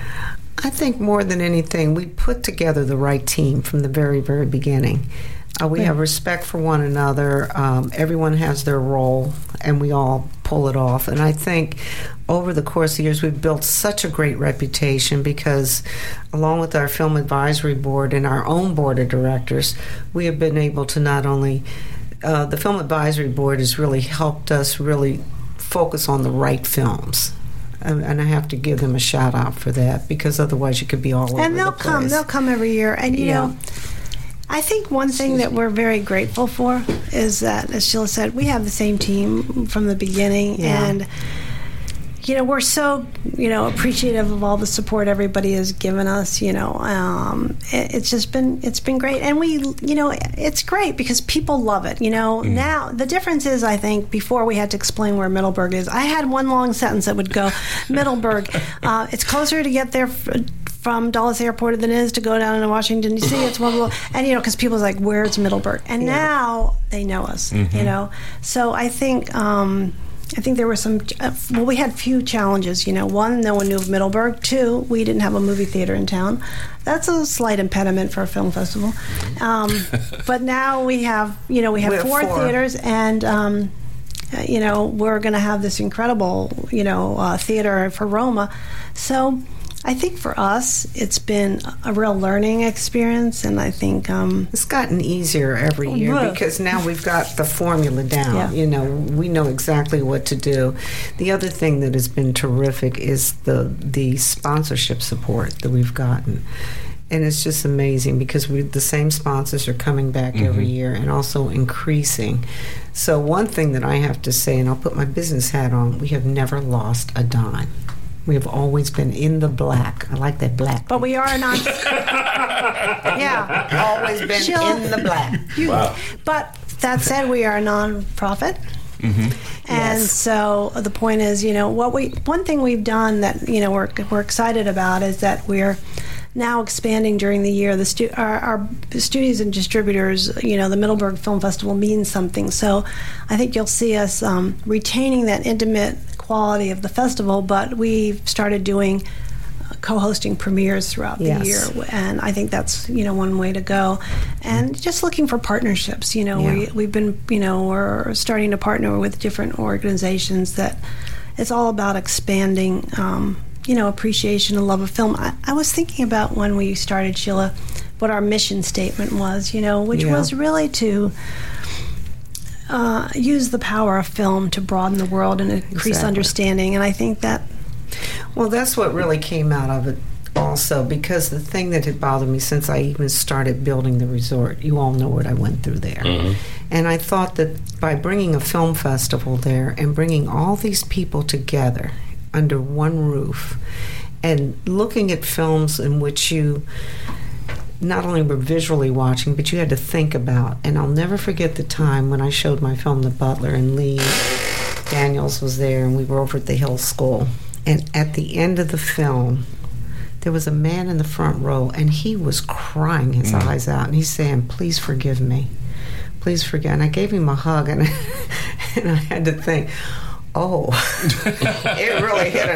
I think more than anything, we put together the right team from the very, very beginning. Uh, we have respect for one another. Um, everyone has their role, and we all pull it off. And I think over the course of years, we've built such a great reputation because, along with our film advisory board and our own board of directors, we have been able to not only uh, the film advisory board has really helped us really focus on the right films. And and I have to give them a shout out for that because otherwise you could be all over And they'll the come. place. They'll come every year. And you Yeah. know, I think one thing that we're very grateful for is that, as Sheila said, we have the same team from the beginning, Yeah. and you know, we're so, you know, appreciative of all the support everybody has given us. You know, um, it, it's just been it's been great, and we, you know, it's great because people love it. You know, now the difference is, I think, before we had to explain where Middleburg is. I had one long sentence that would go, Middleburg. Uh, it's closer to get there. F- from Dulles Airport than it is to go down to Washington, D C. It's one little, and you know, because people's like, where's Middleburg? And Yeah. now they know us, you know. So I think, um, I think there were some, uh, well, we had few challenges, you know. One, no one knew of Middleburg. Two, we didn't have a movie theater in town. That's a slight impediment for a film festival. Um, but now we have, you know, we have, We have four, four. theaters, and um, uh, you know, we're going to have this incredible, you know, uh, theater for Roma. So I think for us, it's been a real learning experience, and I think um, It's gotten easier every year Right. because now we've got the formula down. Yeah. You know, we know exactly what to do. The other thing that has been terrific is the the sponsorship support that we've gotten. And it's just amazing because we the same sponsors are coming back every year and also increasing. So one thing that I have to say, and I'll put my business hat on, we have never lost a dime. We have always been in the black. I like that black. but we are not. Yeah. always been Sheila- in the black. You- Wow. But that said, we are a non-profit. And Yes. so the point is, you know, what we one thing we've done that, you know, we're we're excited about is that we're now expanding during the year. The stu- our, our studios and distributors, you know, the Middleburg Film Festival means something. So I think you'll see us um, retaining that intimate quality of the festival, but we've started doing uh, co-hosting premieres throughout Yes. the year, and I think that's, you know, one way to go. And just looking for partnerships. You know, Yeah. we we've been, you know, we're starting to partner with different organizations that it's all about expanding, um, you know, appreciation and love of film. I, I was thinking about when we started, Sheila, what our mission statement was, you know, which Yeah. was really to uh, use the power of film to broaden the world and increase Exactly. understanding. And I think that Well, that's what really came out of it also, because the thing that had bothered me since I even started building the resort, you all know what I went through there. And I thought that by bringing a film festival there and bringing all these people together under one roof and looking at films in which you not only were visually watching, but you had to think about. And I'll never forget the time when I showed my film, The Butler, and Lee Daniels was there, and we were over at the Hill School. And at the end of the film, there was a man in the front row, and he was crying his mm. eyes out, and he's saying, "Please forgive me. Please forgive." And I gave him a hug, and, and I had to think, oh, it really hit a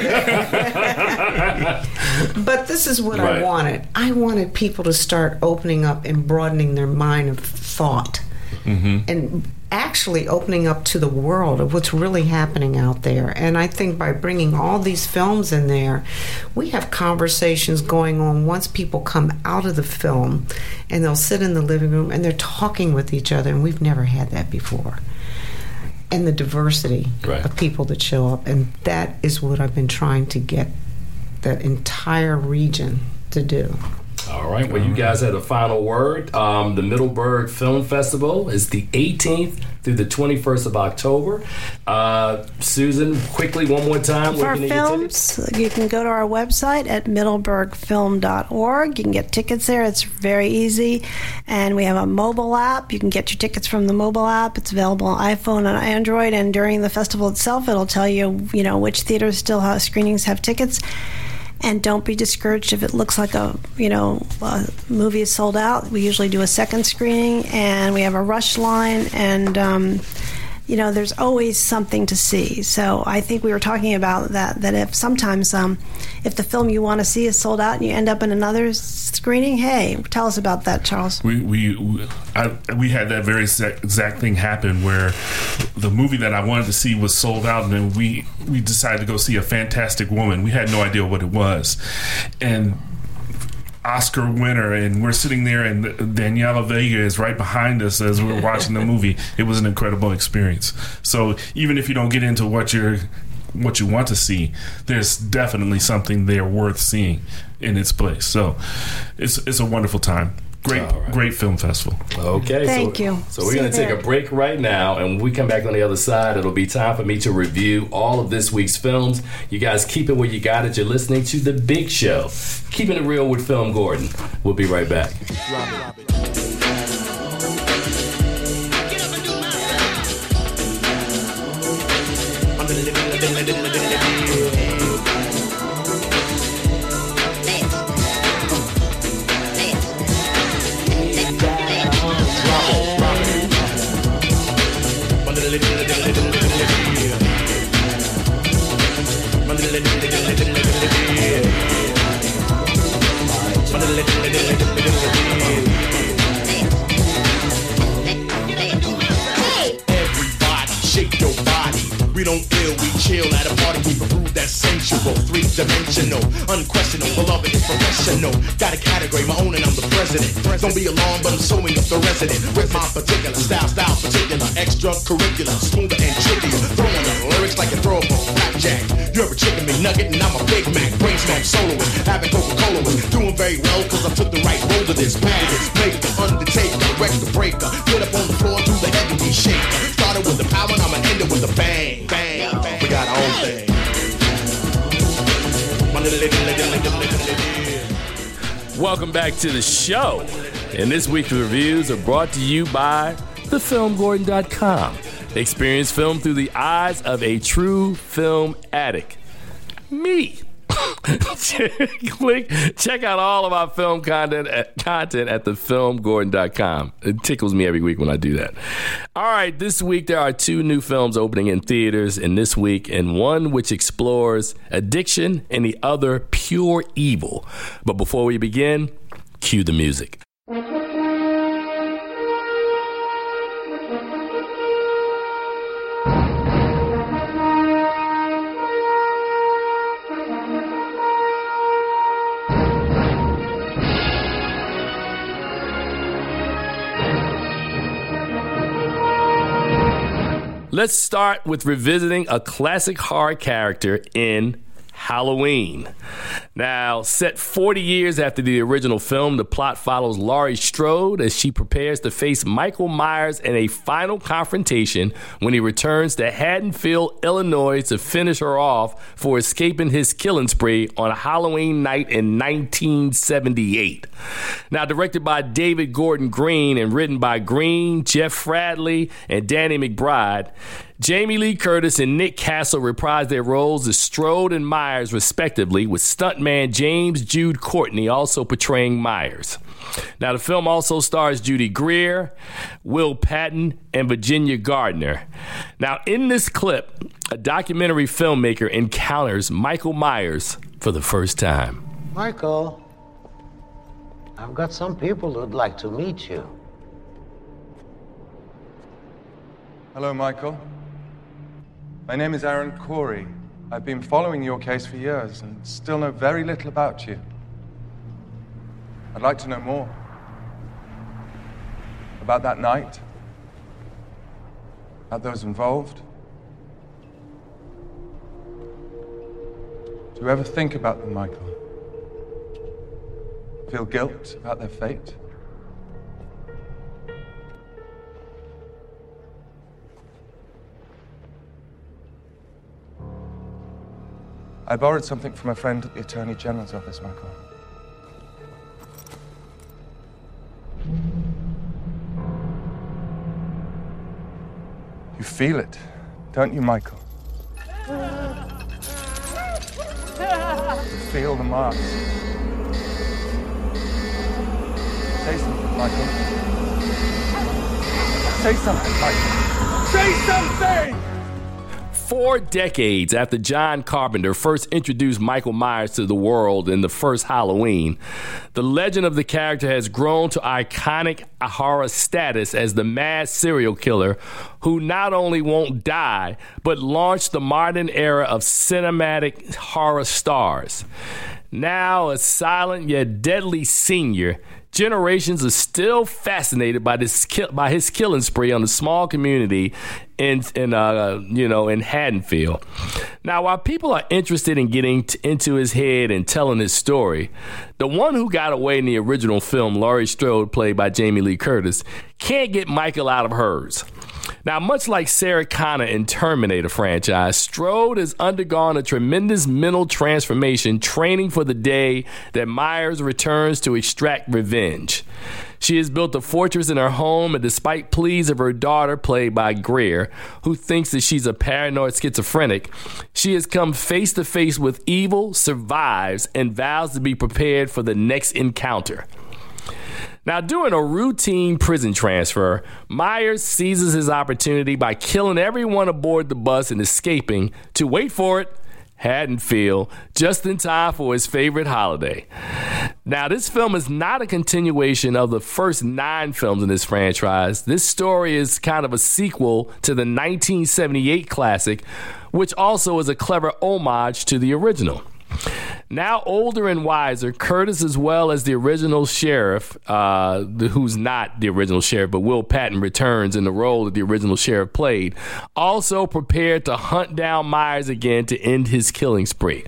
nerve. But this is what right. I wanted. I wanted people to start opening up and broadening their mind of thought. Mm-hmm. And actually opening up to the world of what's really happening out there. And I think by bringing all these films in there, we have conversations going on once people come out of the film, and they'll sit in the living room and they're talking with each other, and we've never had that before. And the diversity right. of people that show up. And that is what I've been trying to get that entire region to do. All right. Well, you guys had a final word. Um, the Middleburg Film Festival is the eighteenth through the twenty-first of October. Uh, Susan, quickly, one more time. For films, you can go to our website at middleburg film dot org. You can get tickets there. It's very easy. And we have a mobile app. You can get your tickets from the mobile app. It's available on iPhone and Android. And during the festival itself, it'll tell you, you know, which theaters still have screenings have tickets. And don't be discouraged if it looks like a, you know, a movie is sold out. We usually do a second screening, and we have a rush line, and, um, you know, there's always something to see. So I think we were talking about that, that if sometimes um, if the film you want to see is sold out and you end up in another screening, hey, tell us about that, Charles. We we we, I, we had that very exact thing happen where the movie that I wanted to see was sold out, and then we, we decided to go see A Fantastic Woman. We had no idea what it was. And Oscar winner, and we're sitting there, and Daniela Vega is right behind us as we're watching the movie. It was an incredible experience. So even if you don't get into what you're what you want to see, there's definitely something there worth seeing in its place. So it's it's a wonderful time. Great, right. great film festival. Okay, thank so, you. So we're going to take a break right now, and when we come back on the other side, it'll be time for me to review all of this week's films. You guys keep it where you got it. You're listening to The Big Show, Keeping It Real with Film Gordon. We'll be right back. Rob it, rob it. Everybody, shake your body. We don't ill, we chill at a party. We prove that sensual, three-dimensional, unquestionable. Beloved is professional. Got a category, my own, and I'm the president. Don't be alarmed, but I'm sewing up the resident with my particular style, style particular, extracurricular, smoother and trickier. Throwing up lyrics like a throw up a blackjack. You're a chicken McNugget, and I'm a Big Mac. Brain smack soloist, having Coca-Cola with. Doing very well, cause I took the right road to this path. Make the undertaker, wreck the breaker. Get up on the floor, do the heavy shaker. Started with the power, and I'ma end it with a bang. Bang, bang. We got our own thing. Welcome back to the show. And this week's reviews are brought to you by the film gordon dot com. Experience film through the eyes of a true film addict. Me. Click, check out all of our film content at, content at the film gordon dot com. It tickles me every week when I do that. All right, this week there are two new films opening in theaters in this week, and one which explores addiction and the other pure evil. But before we begin, cue the music. Let's start with revisiting a classic horror character in Halloween. Now, set forty years after the original film, the plot follows Laurie Strode as she prepares to face Michael Myers in a final confrontation when he returns to Haddonfield, Illinois to finish her off for escaping his killing spree on a Halloween night in nineteen seventy-eight. Now, directed by David Gordon Green and written by Green, Jeff Fradley, and Danny McBride, Jamie Lee Curtis and Nick Castle reprised their roles as Strode and Myers, respectively, with stuntman James Jude Courtney also portraying Myers. Now, the film also stars Judy Greer, Will Patton, and Virginia Gardner. Now, in this clip, a documentary filmmaker encounters Michael Myers for the first time. Michael, I've got some people who'd like to meet you. Hello, Michael. My name is Aaron Corey. I've been following your case for years and still know very little about you. I'd like to know more. About that night. About those involved. Do you ever think about them, Michael? Feel guilt about their fate? I borrowed something from a friend at the Attorney General's office, Michael. You feel it, don't you, Michael? You feel the marks. Say something, Michael. Say something, Michael. Say something! Four decades after John Carpenter first introduced Michael Myers to the world in the first Halloween, the legend of the character has grown to iconic horror status as the mass serial killer who not only won't die, but launched the modern era of cinematic horror stars. Now a silent yet deadly senior, generations are still fascinated by this by his killing spree on a small community in in uh you know in Haddonfield. Now, while people are interested in getting t- into his head and telling his story, the one who got away in the original film, Laurie Strode, played by Jamie Lee Curtis, can't get Michael out of hers. Now, much like Sarah Connor in Terminator franchise, Strode has undergone a tremendous mental transformation training for the day that Myers returns to extract revenge. She has built a fortress in her home, and despite pleas of her daughter, played by Greer, who thinks that she's a paranoid schizophrenic, she has come face to face with evil, survives, and vows to be prepared for the next encounter. Now, during a routine prison transfer, Myers seizes his opportunity by killing everyone aboard the bus and escaping to, wait for it, Haddonfield, just in time for his favorite holiday. Now, this film is not a continuation of the first nine films in this franchise. This story is kind of a sequel to the nineteen seventy-eight classic, which also is a clever homage to the original. Now older and wiser, Curtis, as well as the original sheriff, uh, the, who's not the original sheriff, but Will Patton returns in the role that the original sheriff played, also prepared to hunt down Myers again to end his killing spree.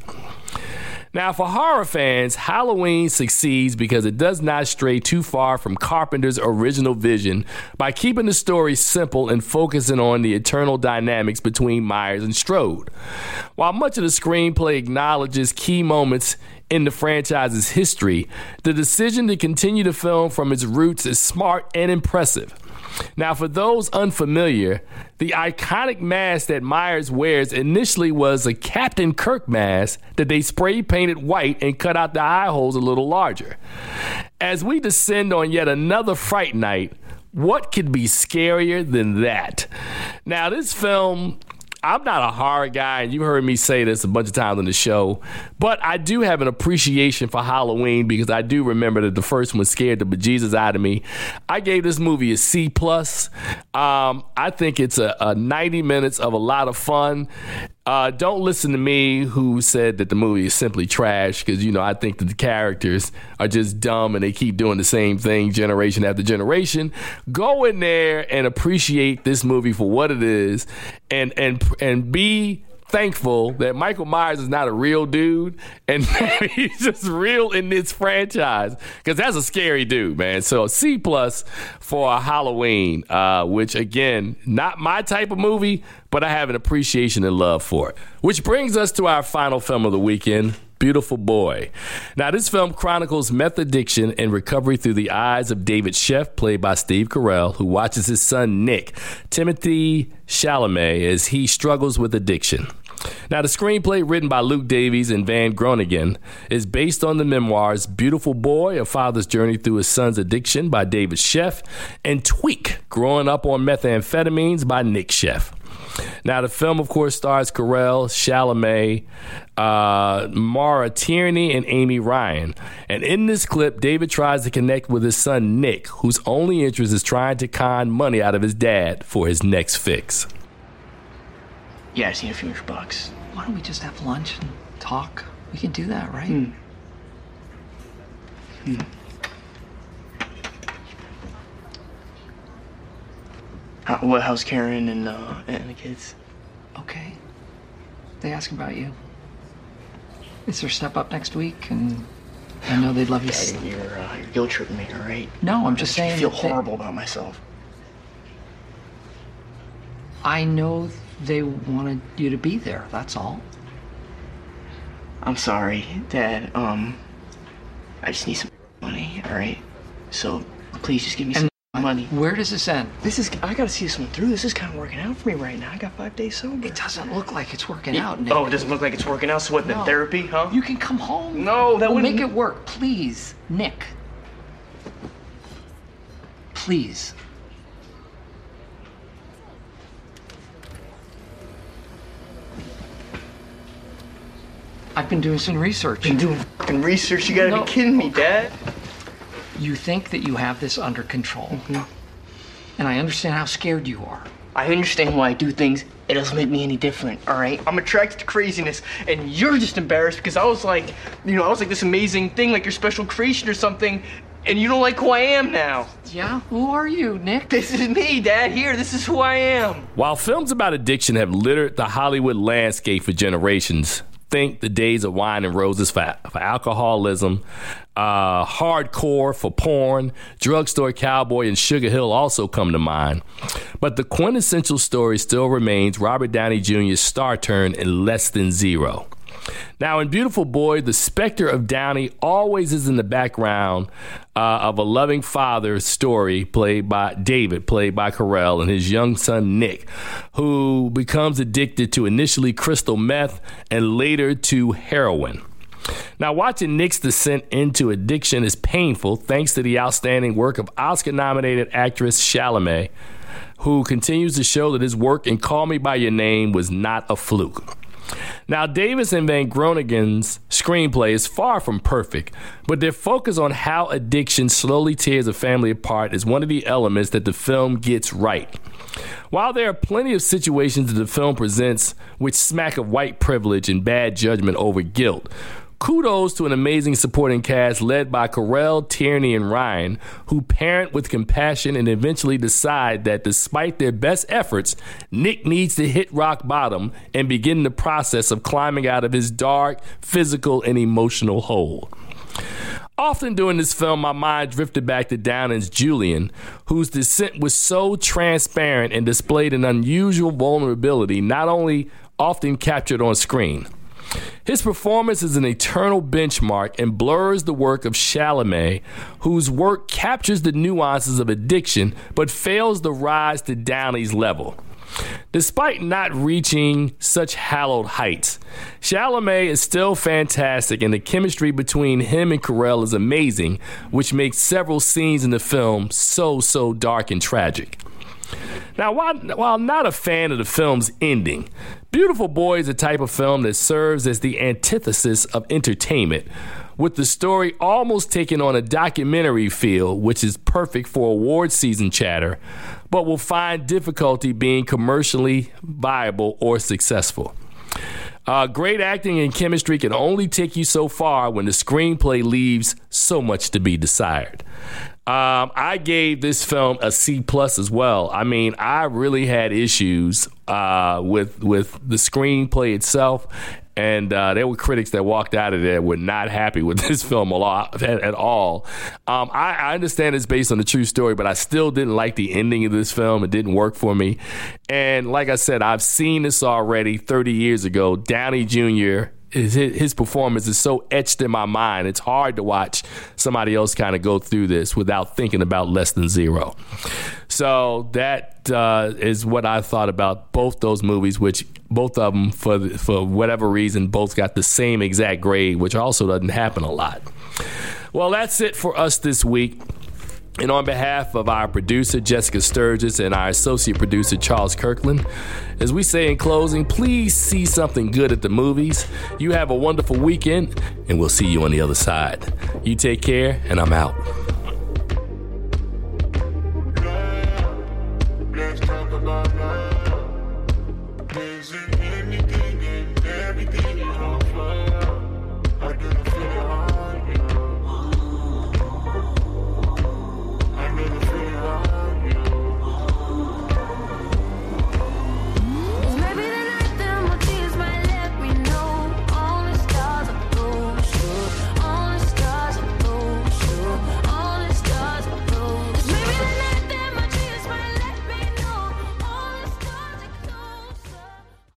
Now, for horror fans, Halloween succeeds because it does not stray too far from Carpenter's original vision by keeping the story simple and focusing on the eternal dynamics between Myers and Strode. While much of the screenplay acknowledges key moments in the franchise's history, the decision to continue the film from its roots is smart and impressive. Now, for those unfamiliar, the iconic mask that Myers wears initially was a Captain Kirk mask that they spray painted white and cut out the eye holes a little larger. As we descend on yet another Fright Night, what could be scarier than that? Now, this film, I'm not a horror guy, and you heard me say this a bunch of times on the show, but I do have an appreciation for Halloween because I do remember that the first one scared the bejesus out of me. I gave this movie a C plus. Um, I think it's a, a ninety minutes of a lot of fun. Uh, don't listen to me who said that the movie is simply trash because, you know, I think that the characters are just dumb and they keep doing the same thing generation after generation. Go in there and appreciate this movie for what it is and and and be thankful that Michael Myers is not a real dude and he's just real in this franchise because that's a scary dude, man. So C plus for Halloween, uh, which again, not my type of movie, but I have an appreciation and love for it. Which brings us to our final film of the weekend, Beautiful Boy. Now, this film chronicles meth addiction and recovery through the eyes of David Sheff, played by Steve Carell, who watches his son Nick, Timothy Chalamet, as he struggles with addiction. Now, the screenplay, written by Luke Davies and Van Groningen, is based on the memoirs Beautiful Boy, A Father's Journey Through His Son's Addiction by David Sheff, and Tweak, Growing Up on Methamphetamines by Nick Sheff. Now, the film, of course, stars Carell, Chalamet, uh, Maura Tierney, and Amy Ryan. And in this clip, David tries to connect with his son, Nick, whose only interest is trying to con money out of his dad for his next fix. Yeah, I just need a few extra bucks. Why don't we just have lunch and talk? We can do that, right? Hmm. Hmm. How, what, how's Karen and, uh, and the kids? Okay. They ask about you. It's their step up next week, and I know they'd love you. Dad, you're, uh, you're guilt tripping me, all right? No, I'm just saying. I feel that they- horrible about myself. I know they wanted you to be there, that's all. I'm sorry, Dad. Um, I just need some money, all right? So please just give me some And money. Where does this end? This is, I gotta see this one through. This is kind of working out for me right now. I got five days sober. It doesn't look like it's working Yeah. out, Nick. Oh, it doesn't look like it's working out? So what, then No. therapy, huh? You can come home. No, that we'll wouldn't... make it work, please, Nick. Please. I've been doing some research. Been doing fucking research? You gotta No. be kidding me, Dad. You think that you have this under control. Mm-hmm. And I understand how scared you are. I understand why I do things. It doesn't make me any different, all right? I'm attracted to craziness, and you're just embarrassed because I was like, you know, I was like this amazing thing, like your special creation or something, and you don't like who I am now. Yeah? Who are you, Nick? This is me, Dad. Here, this is who I am. While films about addiction have littered the Hollywood landscape for generations, think the days of Wine and Roses for, for alcoholism, uh, Hardcore for porn, Drugstore Cowboy, and Sugar Hill also come to mind. But the quintessential story still remains Robert Downey Junior's star turn in Less Than Zero. Now, in Beautiful Boy, the specter of Downey always is in the background uh, of a loving father's story played by David, played by Carell, and his young son, Nick, who becomes addicted to initially crystal meth and later to heroin. Now, watching Nick's descent into addiction is painful thanks to the outstanding work of Oscar-nominated actress Chalamet, who continues to show that his work in Call Me By Your Name was not a fluke. Now, Davis and Van Groningen's screenplay is far from perfect, but their focus on how addiction slowly tears a family apart is one of the elements that the film gets right. While there are plenty of situations that the film presents which smack of white privilege and bad judgment over guilt, kudos to an amazing supporting cast led by Carell, Tierney, and Ryan, who parent with compassion and eventually decide that despite their best efforts, Nick needs to hit rock bottom and begin the process of climbing out of his dark, physical, and emotional hole. Often during this film, my mind drifted back to Downing's Julian, whose descent was so transparent and displayed an unusual vulnerability not only often captured on screen. His performance is an eternal benchmark and blurs the work of Chalamet, whose work captures the nuances of addiction but fails to rise to Downey's level. Despite not reaching such hallowed heights, Chalamet is still fantastic, and the chemistry between him and Carell is amazing, which makes several scenes in the film so, so dark and tragic. Now, while, while not a fan of the film's ending, Beautiful Boy is a type of film that serves as the antithesis of entertainment, with the story almost taking on a documentary feel, which is perfect for award season chatter, but will find difficulty being commercially viable or successful. Uh, great acting and chemistry can only take you so far when the screenplay leaves so much to be desired. Um, I gave this film a C plus as well. I mean, I really had issues uh, with with the screenplay itself, and uh, there were critics that walked out of there were not happy with this film a lot at, at all. Um, I, I understand it's based on a true story, but I still didn't like the ending of this film. It didn't work for me. And like I said, I've seen this already thirty years ago. Downey Junior his, his performance is so etched in my mind. It's hard to watch somebody else kind of go through this without thinking about Less Than Zero. So that uh, is what I thought about both those movies, which both of them, for for whatever reason, both got the same exact grade, which also doesn't happen a lot. Well, that's it for us this week. And on behalf of our producer, Jessica Sturgis, and our associate producer, Charles Kirkland, as we say in closing, please see something good at the movies. You have a wonderful weekend, and we'll see you on the other side. You take care, and I'm out.